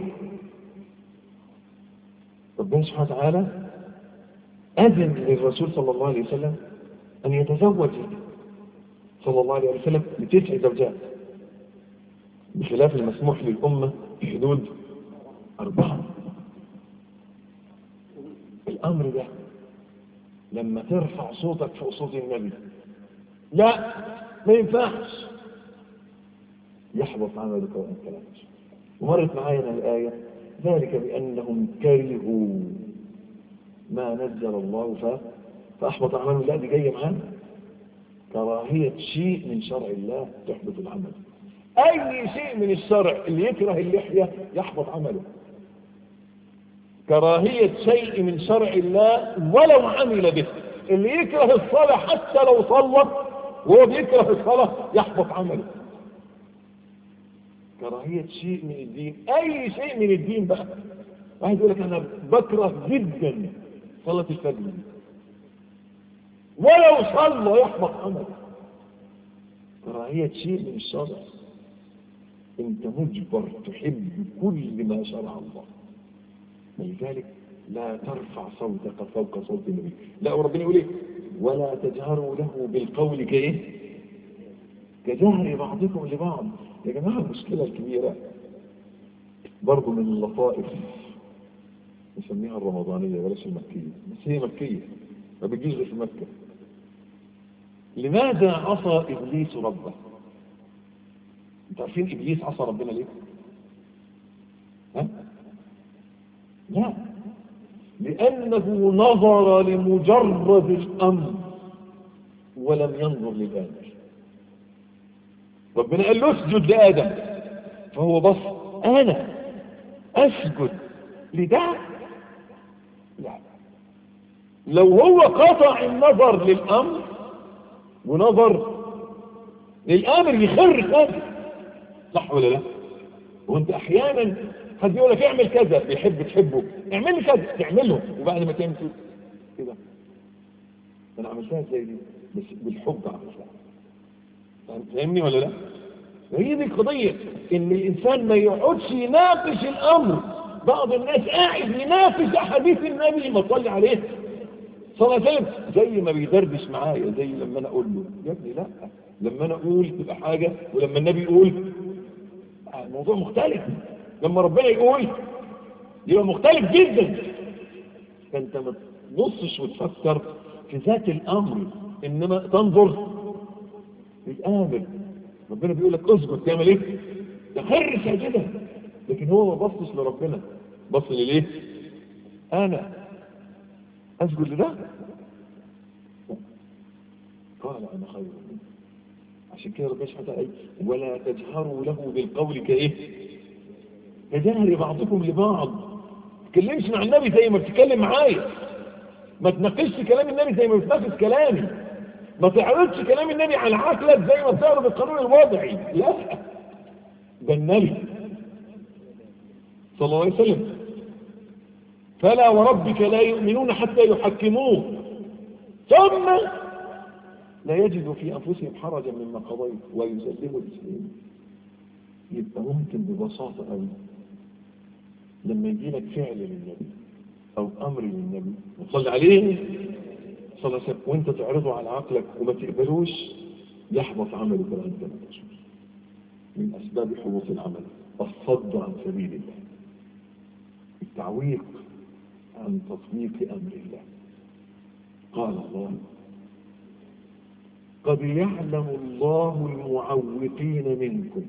ربنا سبحانه وتعالى أذن للرسول صلى الله عليه وسلم أن يتزوج صلى الله عليه وسلم بتسع زوجات، بخلاف المسموح للأمة بحدود أربعة. الأمر ده لما ترفع صوتك فوق صوت النبي، لا ما ينفعش، يحبط عملك وأنت لا تشعر. ومرت معانا الآية ذلك بأنهم كرهوا ما نزل الله ف... فأحبط عمله. لا دي جاية معانا، كراهية شيء من شرع الله تحبط العمل. أي شيء من الشرع اللي يكره اللحية يحبط عمله. كراهية شيء من شرع الله ولو عمل به، اللي يكره الصلاة حتى لو صلى وهو بيكره الصلاة يحبط عمله. كراهية شيء من الدين، أي شيء من الدين بقى. واحد يقول لك أنا بكره جدا صلاة الفجر ولو صلى يحبط عمله. كراهية شيء من الشرع، أنت مجبر تحب كل ما شرع الله. لذلك لا ترفع صوتك فوق صوت النبي. لا وربنا يقول ايه؟ ولا تجهروا له بالقول كايه؟ كجهر بعضكم لبعض. يا جماعه المشكله الكبيره برضه من اللطائف نسميها الرمضانيه بلاش المكيه، بس هي مكيه ما بتجيش غير في مكه. لماذا عصى ابليس ربه؟ انتوا عارفين ابليس عصى ربنا ليه؟ ها؟ لا، لأنه نظر لمجرد الأمر ولم ينظر للآمر. ربنا قال له اسجد لآدم، فهو بص أنا أسجد لده؟ لا. لو هو قطع النظر للأمر ونظر للآمر يخر خالص، صح ولا لا؟ وانت أحيانا حد يقول لك اعمل كذا، بيحب تحبه، اعمل كذا تعمله، وبعد ما تعمل كده انا عملتها ازاي دي؟ بس بالحب عملتها. فاهمني ولا لا؟ هي دي القضيه، ان الانسان ما يقعدش يناقش الامر. بعض الناس قاعد يناقش احاديث النبي ما صلي عليه صلى الله عليه وسلم زي ما بيدردش معايا، زي لما انا اقول له يا ابني لا، لما انا اقول تبقى حاجه ولما النبي يقول الموضوع مختلف. لما ربنا يقول يبقى مختلف جدا. فانت ما تبصش وتفكر في ذات الامر، انما تنظر للامر. ربنا بيقول لك اسجد، تعمل ايه؟ تخر ساجدا، لكن هو ما بصش لربنا، بص لليه؟ انا اسجد لده؟ قال انا خير منه. عشان كده ربنا سبحانه وتعالى ولا تجهروا له بالقول كايه؟ كجهر بعضكم لبعض. ما تتكلمش مع النبي زي ما بتتكلم معايا، ما تناقشش كلام النبي زي ما بتناقش كلامي، ما تعرضش كلام النبي على عقلك زي ما بتعرض القانون الوضعي. لا، ده النبي صلى الله عليه وسلم فلا وربك لا يؤمنون حتى يحكموه ثم لا يجدوا في انفسهم حرجا مما قضيت ويسلموا الاسلام. يبقى ممكن ببساطه قوي لما يجي لك فعل للنبي او امر للنبي وصلي عليه صلى الله عليه وسلم وانت تعرضه على عقلك وما تقبلوش، يحبط عملك وانت لا تشعر. من اسباب حبوط العمل الصد عن سبيل الله، التعويق عن تطبيق امر الله. قال الله قد يعلم الله المعوقين منكم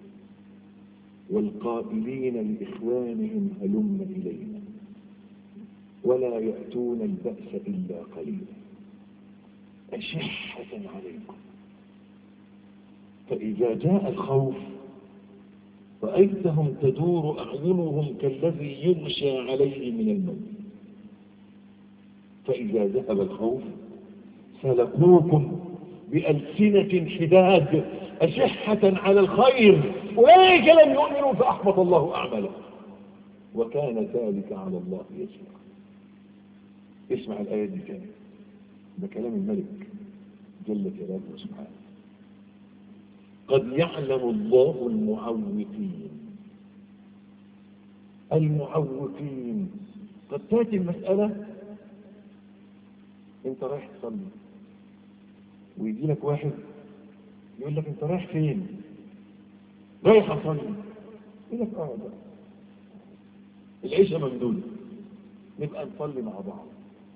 والقائلين لإخوانهم هلم إلينا ولا يأتون البأس إلا قليلا أشحة عليكم فإذا جاء الخوف رأيتهم تدور أعينهم كالذي يغشى عليه من الموت فإذا ذهب الخوف سلقوكم بألسنة حداد أشحة على الخير أولئك لم يؤمنوا فأحبط الله أعمالهم وكان ذلك على الله يسيرا. اسمع الآية دي تاني، ده كلام الملك جل جلاله سبحانه. قد يعلم الله المعوقين المعوقين قد تأتي المسألة انت رايح تصلي ويجي لك واحد يقول لك انت رايح فين؟ رايح اصلي. يقول لك اه ده العشاء ممدودة نبقى نصلي مع بعض.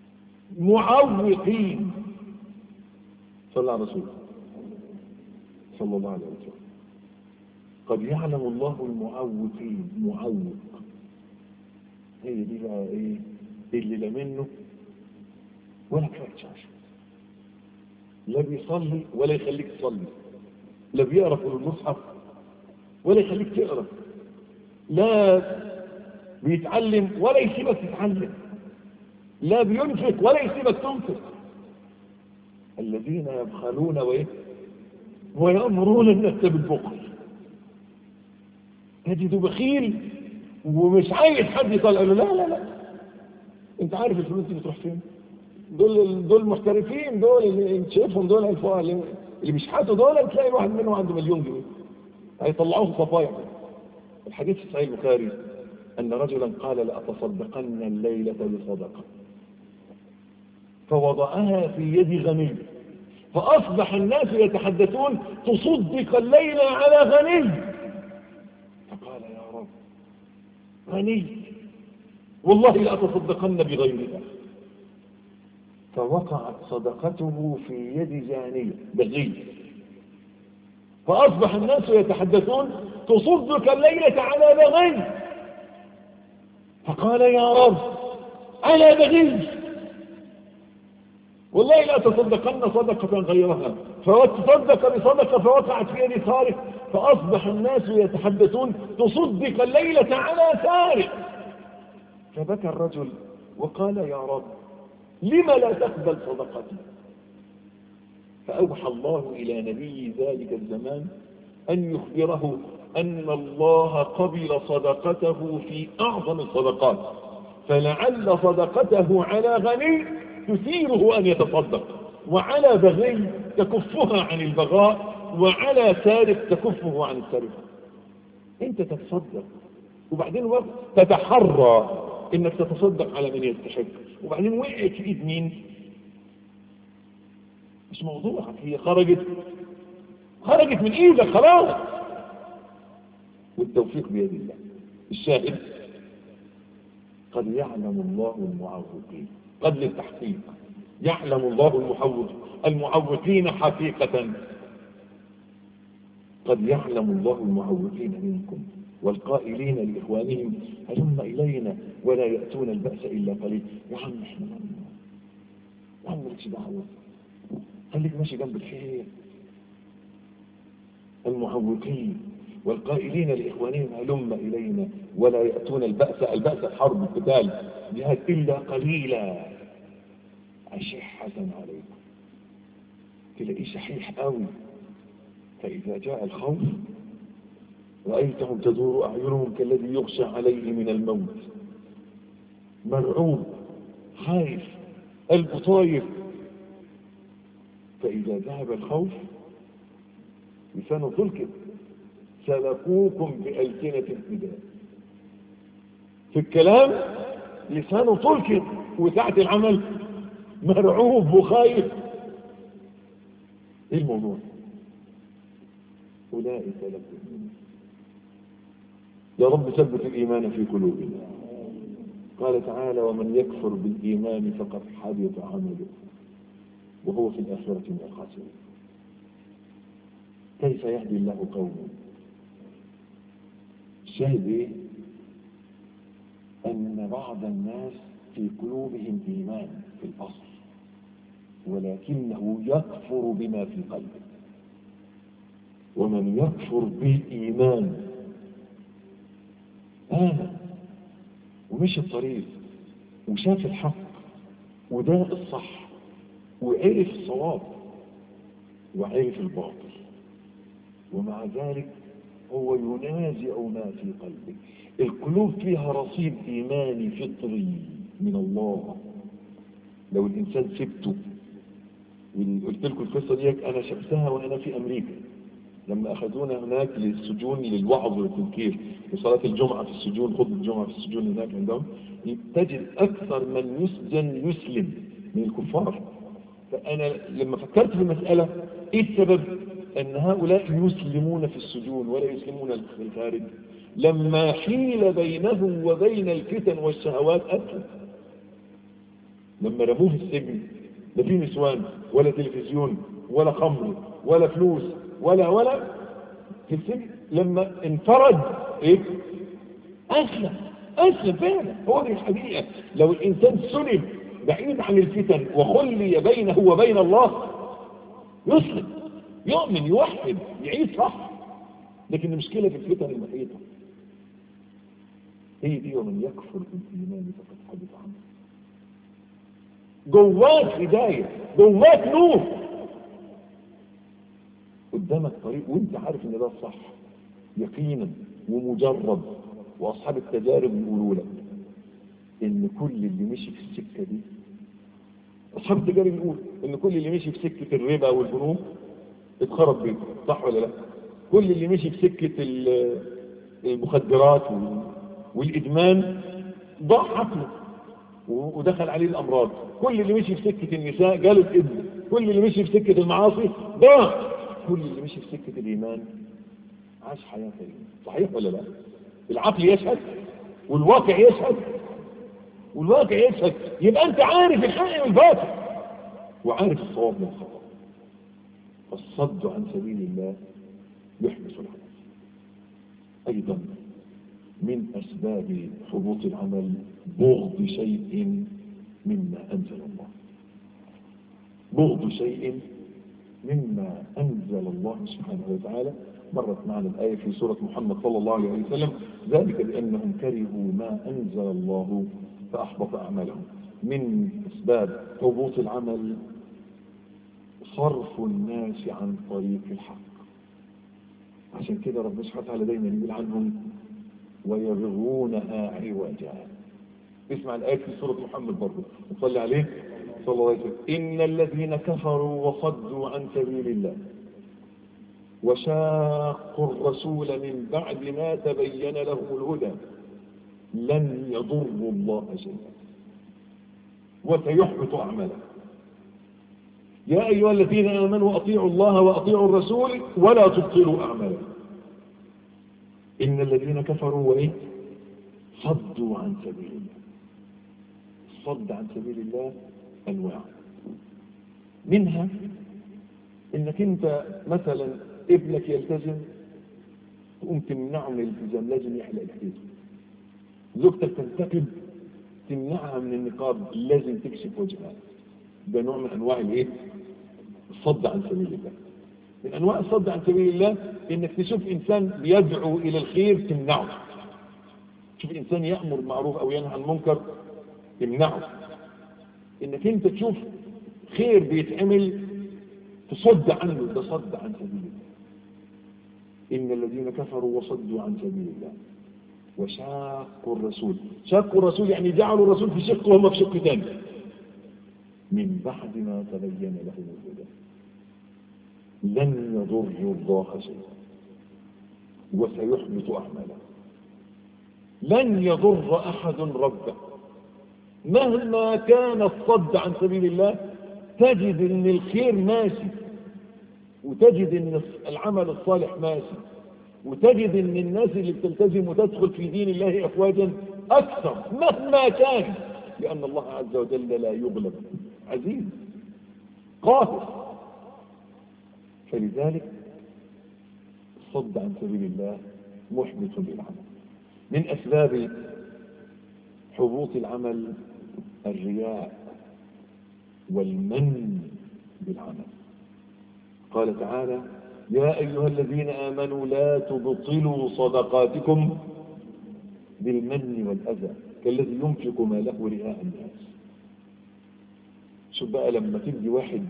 معوقين. صلى على رسول صلى الله عليه وسلم. قد يعلم الله المعوقين. معوق هي دي بقى ايه اللي لا منه ولا كفايه شاشه، لا بيصلي ولا يخليك تصلي، لا بيقرا في المصحف ولا يخليك تقرا، لا بيتعلم ولا يسيبك تتعلم، لا بينفق ولا يسيبك تنفق. الذين يبخلون وايه ويأمرون الناس بالبخل. تجد بخيل ومش عايز حد يطلع له لا لا لا انت عارف الفلوس دي بتروح فين؟ دول دول محترفين، دول اللي انت شايفهم دول الفقراء اللي, اللي بيشحتوا دول تلاقي واحد منهم عنده مليون جنيه هيطلعوه صفايع. الحديث في صحيح البخاري ان رجلا قال لأتصدقن الليلة بصدقة فوضعها في يد غني فأصبح الناس يتحدثون تصدق الليلة على غني. فقال يا رب غني والله لأتصدقن بغيرها. فوقعت صدقته في يد زانية بغي فأصبح الناس يتحدثون تصدق الليلة على بغي. فقال يا رب على بغي والله لا تصدقن صدقة غيرها. فتصدق بصدقة فوقعت في يد سارق فأصبح الناس يتحدثون تصدق الليلة على سارق. فبكى الرجل وقال يا رب لما لا تقبل صدقتي؟ فأوحى الله إلى نبي ذلك الزمان أن يخبره أن الله قبل صدقته في أعظم الصدقات فلعل صدقته على غني تثيره أن يتصدق وعلى بغي تكفها عن البغاء وعلى سارق تكفه عن السرقة. انت تتصدق وبعدين وقت تتحرى انك تتصدق على من يستحق وبعدين وقعت في ايد مين؟ مش موضوعك، هي خرجت خرجت من ايدك خلاص والتوفيق بيد الله. الشاهد قد يعلم الله المعوقين قد للتحقيق يعلم الله المحوق المعوقين حقيقة. قد يعلم الله المعوقين منكم والقائلين لإخوانهم هلم إلينا ولا يأتون البأس إلا قليل. يا عم احنا ما عملكش دعوة خليك ماشي جنب الخير. المعوقين والقائلين لإخوانهم هلم إلينا ولا يأتون البأس. البأس حرب القتال جهاد إلا قليلا أشحة عليكم تلاقيه شحيح قوي. فإذا جاء الخوف رأيتهم تدور أعينهم كالذي يغشى عليه من الموت مرعوب خايف قلبه طاير. فإذا ذهب الخوف لسانه تلكم سلقوكم بألسنة حداد. في الكلام لسانه تلكم وساعة العمل مرعوب وخايف. ايه الموضوع؟ أولئك لكم يا رب ثبت الإيمان في قلوبنا. قال تعالى ومن يكفر بالإيمان فقد حبط عمله وهو في الآخرة من الخاسرين. كيف يهدي الله قوما؟ الشاهد ايه؟ أن بعض الناس في قلوبهم إيمان في الأصل ولكنه يكفر بما في قلبه. ومن يكفر بالإيمان آمن ومشي الطريق وشاف الحق وده الصح وعرف الصواب وعرف الباطل، ومع ذلك هو ينازع ما في قلبه. القلوب فيها رصيد إيماني فطري من الله. لو الإنسان سبته، قلت لكم القصة دي أنا شفتها وأنا في أمريكا لما أخذونا هناك للسجون للوعظ والتذكير وصلاة الجمعة في السجون، خطبة الجمعة في السجون هناك عندهم، تجد أكثر من يسجن يسلم من الكفار. فأنا لما فكرت في المسألة إيه السبب أن هؤلاء يسلمون في السجون ولا يسلمون في الخارج؟ لما حيل بينهم وبين الفتن والشهوات أسلم. لما رموه في السجن لا في نسوان ولا تلفزيون ولا خمر ولا فلوس ولا ولا في السجن، لما انفرد ايه أسلم. أسلم فعلا. هو دي الحقيقة. لو الإنسان سلم بعيد عن الفتن وخلي بينه وبين الله يسلم، يؤمن، يوحد، يعيش صح. لكن المشكلة في الفتن المحيطة هي دي، ومن يكفر بالإيمان فقد حدث عنه. جواك هداية، جواك نور، قدامك طريق وانت عارف ان ده الصح يقينا ومجرد. واصحاب التجارب يقولوا لك ان كل اللي مشي في السكة دي، اصحاب التجارب يقول ان كل اللي مشي في سكة الربا والبنوك اتخرب بيته، صح ولا لا؟ كل اللي مشي في سكة المخدرات والادمان ضاع عقله ودخل عليه الامراض. كل اللي مشي في سكة النساء جاله ابن. كل اللي مشي في سكة المعاصي ضاع. كل اللي مشي في سكة الايمان عاش حياة كريمة. صحيح ولا لا؟ العقل يشهد والواقع يشهد والواقع يشهد. يبقى انت عارف الحق والباطل وعارف الصواب من الخطأ. الصد عن سبيل الله يحبس العمل. ايضا من اسباب حبوط العمل بغض شيء مما انزل الله. بغض شيء مما انزل الله سبحانه وتعالى. مرت معنا الآية في سورة محمد صلى الله عليه وسلم: ذلك بأنهم كرهوا ما أنزل الله فأحبط أعمالهم. من أسباب حبوط العمل صرف الناس عن طريق الحق. عشان كده ربنا سبحانه وتعالى دايما يقول عنهم: ويبغونها عوجا. اسمع الآية في سورة محمد برضه وصلي عليه صلى الله عليه وسلم: إن الذين كفروا وصدوا عن سبيل الله وشاقوا الرسول من بعد ما تبين لهم الهدى لن يضروا الله شيئا وسيحبط أعمالهم. يا أيها الذين آمنوا أطيعوا الله وأطيعوا الرسول ولا تبطلوا أعمالكم. إن الذين كفروا وإيه صدوا عن سبيل الله. الصد عن سبيل الله أنواع، منها إنك أنت مثلا ابنك يلتزم تقوم تمنعه من الالتزام، لازم يحلق لحيته. زوجتك تنتقد تمنعها من النقاب، لازم تكشف وجهها. ده نوع من انواع الايه؟ الصد عن سبيل الله. من انواع الصد عن سبيل الله انك تشوف انسان بيدعو الى الخير تمنعه. تشوف انسان يأمر بالمعروف او ينهى عن المنكر تمنعه. انك انت تشوف خير بيتعمل تصد عنه، ده صد عن سبيل الله. إن الذين كفروا وصدوا عن سبيل الله وشاقوا الرسول. شاقوا الرسول يعني جعلوا الرسول في شق وهم في شق ثاني. من بعد ما تبين لهم الهدى لن يضروا الله شيئا وسيحبط أعمالهم. لن يضر أحد ربه مهما كان الصد عن سبيل الله. تجد ان الخير ماشي، وتجد ان العمل الصالح ماشي، وتجد ان الناس اللي بتلتزم وتدخل في دين الله افواجا اكثر مهما كان، لان الله عز وجل لا يغلب، عزيز قاهر. فلذلك الصد عن سبيل الله محبط للعمل. من اسباب حبوط العمل الرياء والمن بالعمل. قال تعالى: يا أيها الذين آمنوا لا تبطلوا صدقاتكم بالمن والأذى كالذي ينفق ماله رئاء الناس. شوف بقى لما تدي واحد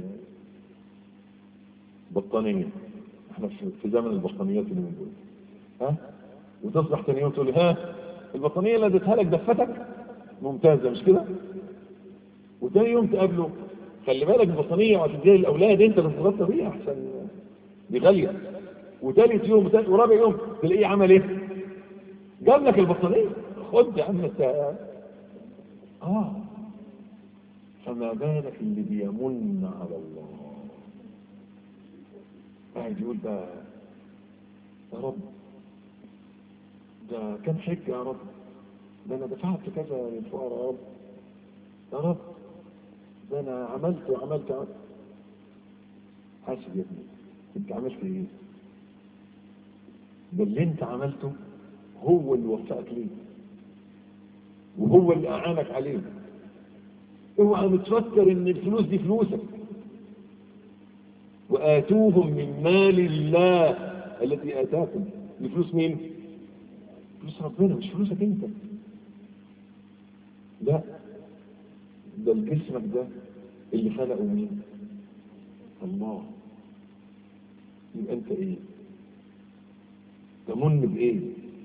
بطانية، احنا في زمن البطانيات اللي من دول، ها، وتصبح تاني يوم تقول لي ها البطانية اللي اديتها لك دفتك ممتازة مش كده؟ وتاني يوم تقابله خلي بالك البطانية وهتديها للأولاد انت اللي تتغطى بيها احسن دي غالية. وتالت يوم وتالت ورابع يوم تلاقيه عمل ايه؟ جاب لك البطانية. خد يا عم انت. اه فما بالك اللي بيمن على الله قاعد يقول بقى يا رب ده كان حج يا رب، ده انا دفعت كذا للفقراء يا رب، يا رب ده انا عملت وعملت وعملت. حاسب يا ابني انت عملت ايه؟ ده اللي انت عملته هو اللي وفقك ليه وهو اللي اعانك عليه. اوعى متفكر ان الفلوس دي فلوسك. واتوهم من مال الله الذي اتاكم. الفلوس مين؟ فلوس ربنا مش فلوسك انت. لا ده الجسمك ده اللي خلقه مين؟ الله. يبقى انت ايه؟ تمن بايه؟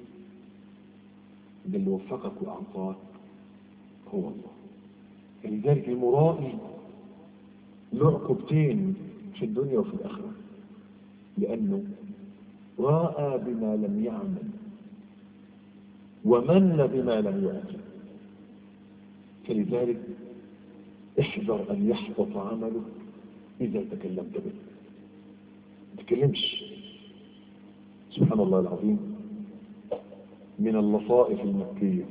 ده اللي وفقك واعطاك هو الله. فلذلك المرائي له عقوبتين في الدنيا وفي الاخره، لانه راى بما لم يعمل ومن بما لم يعمل. فلذلك احذر ان يحبط عملك اذا تكلمت به. ما تتكلمش. سبحان الله العظيم. من اللطائف المكيه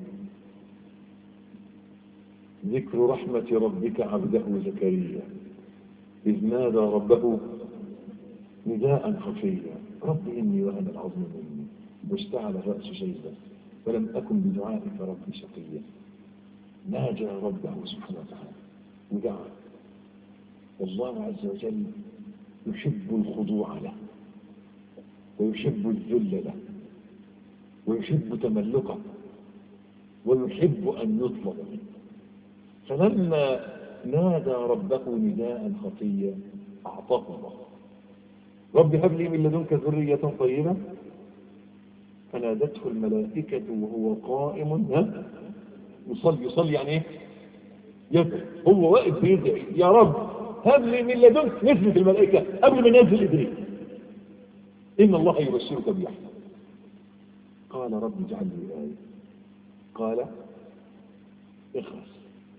ذكر رحمة ربك عبده زكريا إذ نادى ربه نداء خفيا رب إني وأنا العظم مني واشتعل الرأس شيبا ولم أكن بدعائك ربي شقيا. ناجى ربه سبحانه وتعالى ودعا. والله عز وجل يحب الخضوع له ويحب الذل له ويحب تملقه ويحب أن يطلب منه. فلما نادى ربه نداء خفيا أعطاه الله. رب هب لي من لدنك ذرية طيبة. فنادته الملائكة وهو قائم يصلي. يصلي يعني ايه؟ يدعو. هو واقف بيدعي يا رب هب لي من لدنك. نزلت الملائكة قبل ما ينزل إدريس إن الله يبشرك بيحيى. قال رب اجعل لي آية. قال اخلص.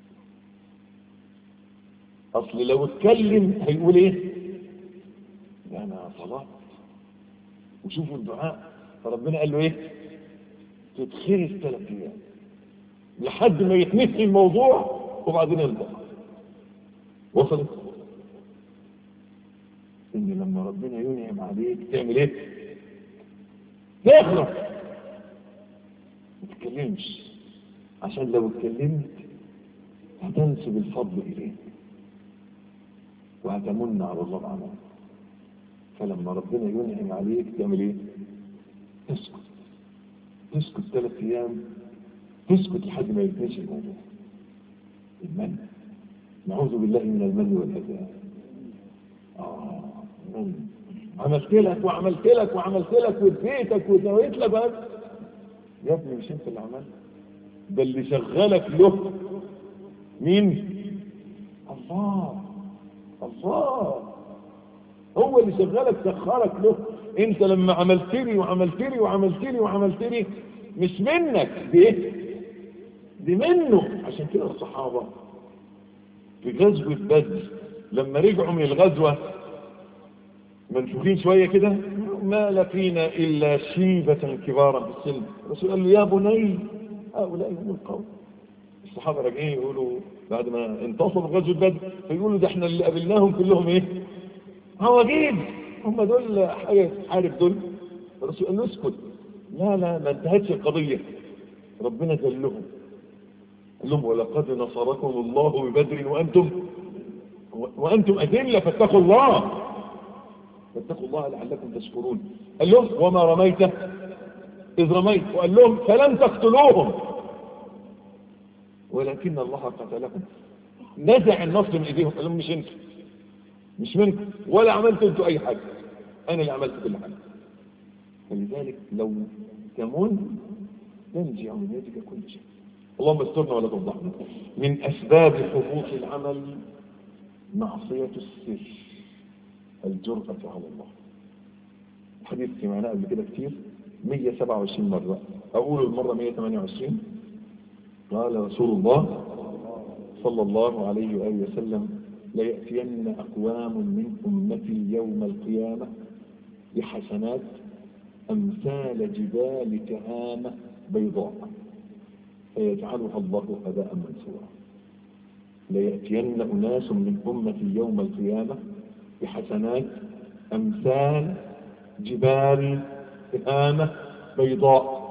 اصل لو اتكلم هيقول ايه؟ انا صلاه. وشوفوا الدعاء فربنا قال له ايه؟ تتخرج ثلاث ايام لحد ما يتنسي الموضوع وبعدين يرجع. وصلت ان لما ربنا ينعم عليك تعمل ايه؟ تخلص. ما تتكلمش عشان لو اتكلمت هتنسب الفضل اليه وهتمن على الله بعمل. فلما ربنا ينعم عليك تعمل ايه؟ تسكت. تسكت ثلاث ايام. تسكت لحد ما يتنسي الموضوع. المن. نعوذ بالله من المن والاذى. اه من. عملت لك وعملت لك وعملت لك واديتك وسويت لك بس يا ابني مش انت اللي عملت. ده اللي شغلك له مين؟ الله. الله هو اللي شغلك سخرك له. انت لما عملت لي وعملت لي وعملت لي وعملت لي مش منك دي دي منه. عشان كده الصحابه في غزوه بدر لما رجعوا من الغزوه منفوخين شويه كده ما لقينا الا شيبه كبارا في السن. الرسول قال له يا بني هؤلاء هم القوم. الصحابه راجعين يقولوا بعد ما انتصروا في غزوه بدر فيقولوا ده احنا اللي قابلناهم كلهم ايه؟ عواجيز. هم دول حاجه حارب دول. الرسول قال له اسكت. لا لا ما انتهتش القضيه. ربنا ذلهم قال لهم ولقد نصركم الله ببدر وانتم وانتم اذله فاتقوا الله فاتقوا الله لعلكم تشكرون. قال لهم وما رميت إذ رميت وقال لهم فلم تقتلوهم ولكن الله قتلهم. نزع النصر من ايديهم قال لهم مش انتوا، مش منكم، ولا عملتوا انتوا اي حاجه، انا اللي عملت كل حاجه. فلذلك لو تمن تنجع من يدك كل شيء. اللهم استرنا ولا تفضحنا. من اسباب حبوط العمل معصيه السر، الجرأة على الله. حديث سمعناه قبل كده كتير مئة وسبعة وعشرين مرة، أقول المرة مئة وثمانية وعشرين. قال رسول الله صلى الله عليه وآله وسلم ليأتين أقوام من أمتي يوم القيامة بحسنات أمثال جبال تهامة بيضاء فيجعلها الله هباء منثورا. ليأتين أناس من أمتي يوم القيامة بحسنات أمثال جبال تهامة بيضاء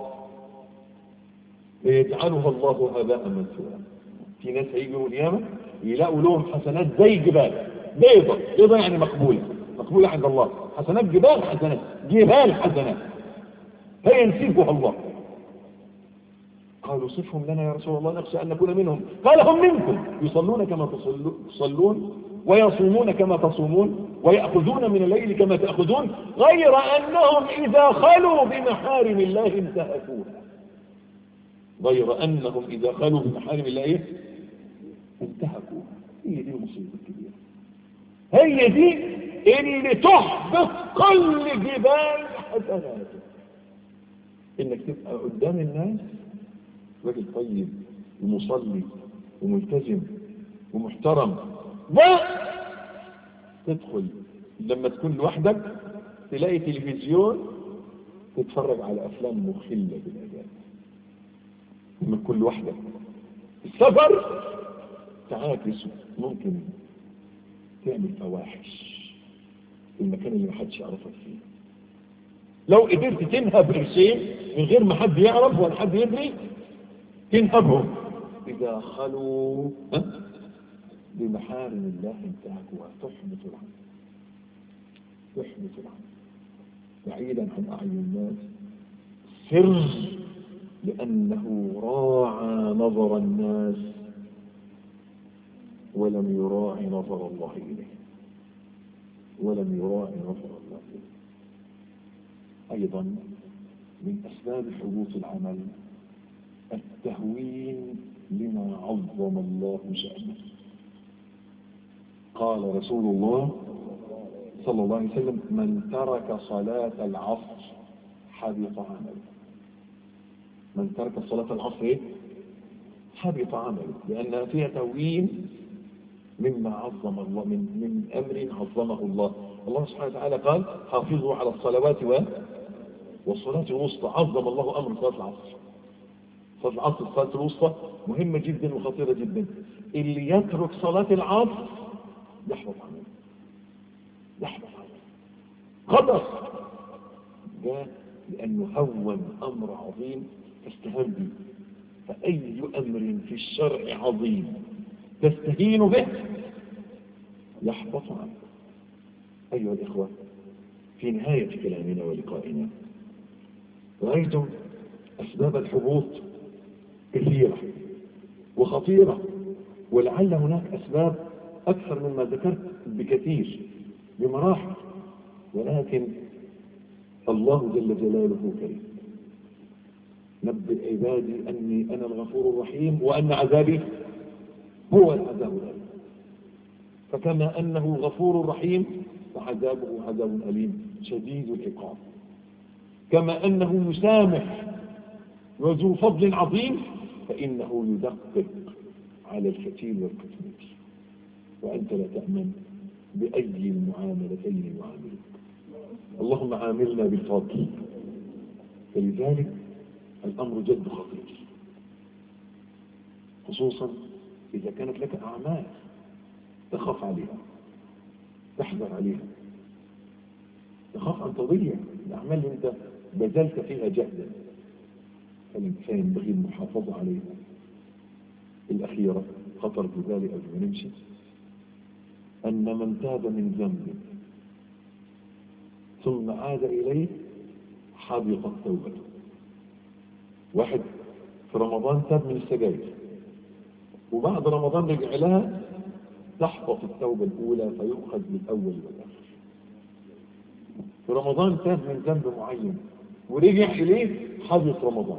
فيجعلها الله هباء منثورا. في ناس هيجوا القيامة يلاقوا لهم حسنات زي جبال بيضاء، بيضاء يعني مقبولة، مقبولة عند الله. حسنات جبال حسنات، جبال حسنات هي نسيبها الله. قالوا صفهم لنا يا رسول الله نخشى أن نكون منهم. قال هم منكم، يصلون كما تصلون ويصومون كما تصومون ويأخذون من الليل كما تأخذون، غير أنهم إذا خلوا بمحارم الله انتهكوها. غير أنهم إذا خلوا بمحارم الله انتهكوها. هي دي المصيبة الكبيرة، هي دي اللي تحبط كل جبال حسناته. إنك تبقى قدام الناس راجل طيب ومصلي وملتزم ومحترم، وتدخل لما تكون لوحدك تلاقي تلفزيون تتفرج على أفلام مخلة بالأداء. لما تكون لوحدك السفر تعاكس، ممكن تعمل فواحش في المكان اللي محدش يعرفك فيه. لو قدرت تنهب قرشين من غير ما حد يعرف ولا حد يدري تنهبهم. إذا خلوا بمحارم الله انتهكوها. تحبط العمل، تحبط العمل بعيدا عن أعين الناس، سر لأنه راعى نظر الناس ولم يراعي نظر الله إليه، ولم يراعي نظر الله إليه. أيضا من أسباب حبوط العمل التهوين لما عظم الله شأنه. قال رسول الله صلى الله عليه وسلم من ترك صلاة العصر حبط عمله. من ترك صلاة العصر حبط عمله، لأنها فيها تهوين مما عظم الله، من من أمر عظمه الله. الله سبحانه وتعالى قال حافظوا على الصلوات والصلاة الوسطى. عظم الله أمر صلاة العصر. صلاة العصر الصلاة الوسطى مهمة جدا وخطيرة جدا. اللي يترك صلاة العصر يحبط عمله، يحبط عمله خطر. ده لأنه هون أمر عظيم فاستهان به. فأي أمر في الشرع عظيم تستهين به يحبط عنه. أيها الإخوة، في نهاية كلامنا ولقائنا رأيتم أسباب الحبوط كثيرة وخطيرة، ولعل هناك أسباب أكثر مما ذكرت بكثير بمراحل، ولكن الله جل جلاله كريم. نبئ عبادي أني أنا الغفور الرحيم وأن عذابي هو العذاب الأليم. فكما أنه غفور رحيم فعذابه عذاب أليم شديد العقاب. كما أنه يسامح وذو فضل عظيم فإنه يدقق على الفتيل والكتمير، وأنت لا تأمن بأي المعاملتين يعاملك. اللهم عاملنا بالفضل. فلذلك الأمر جد خطير، خصوصا إذا كانت لك أعمال تخاف عليها، تحذر عليها، تخاف أن تضيع الأعمال اللي أنت بذلت فيها جهدا، فالإنسان ينبغي المحافظة عليها. الأخيرة خطر في بالي قبل ما نمشي أن من تاب من ذنب ثم عاد إليه حبطت توبته. واحد في رمضان تاب من السجاير، وبعد رمضان رجع لها، تحبط التوبة الأولى فيؤخذ بالأول والآخر. في رمضان تاب من ذنب معين ورجع إليه، حبط رمضان.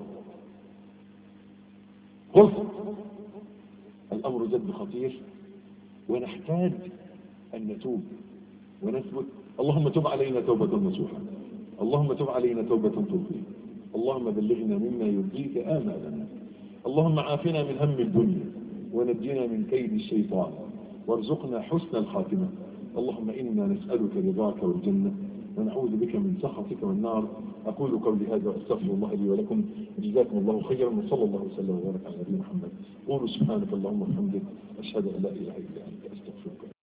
خلص. الأمر جد خطير، ونحتاج أن نتوب ونثبت. اللهم تب علينا توبة نصوحا، اللهم تب علينا توبة ترضيك، اللهم بلغنا مما يرضيك آمالنا، اللهم عافنا من هم الدنيا ونجنا من كيد الشيطان وارزقنا حسن الخاتمة. اللهم إنا نسألك رضاك والجنة ونعوذ بك من سخطك والنار. أقول قولي هذا وأستغفر الله لي ولكم، جزاكم الله خيرا، وصلى الله وسلم وبارك على نبينا محمد. قولوا سبحانك اللهم وبحمدك، أشهد أن لا إله إلا أنت، أستغفرك.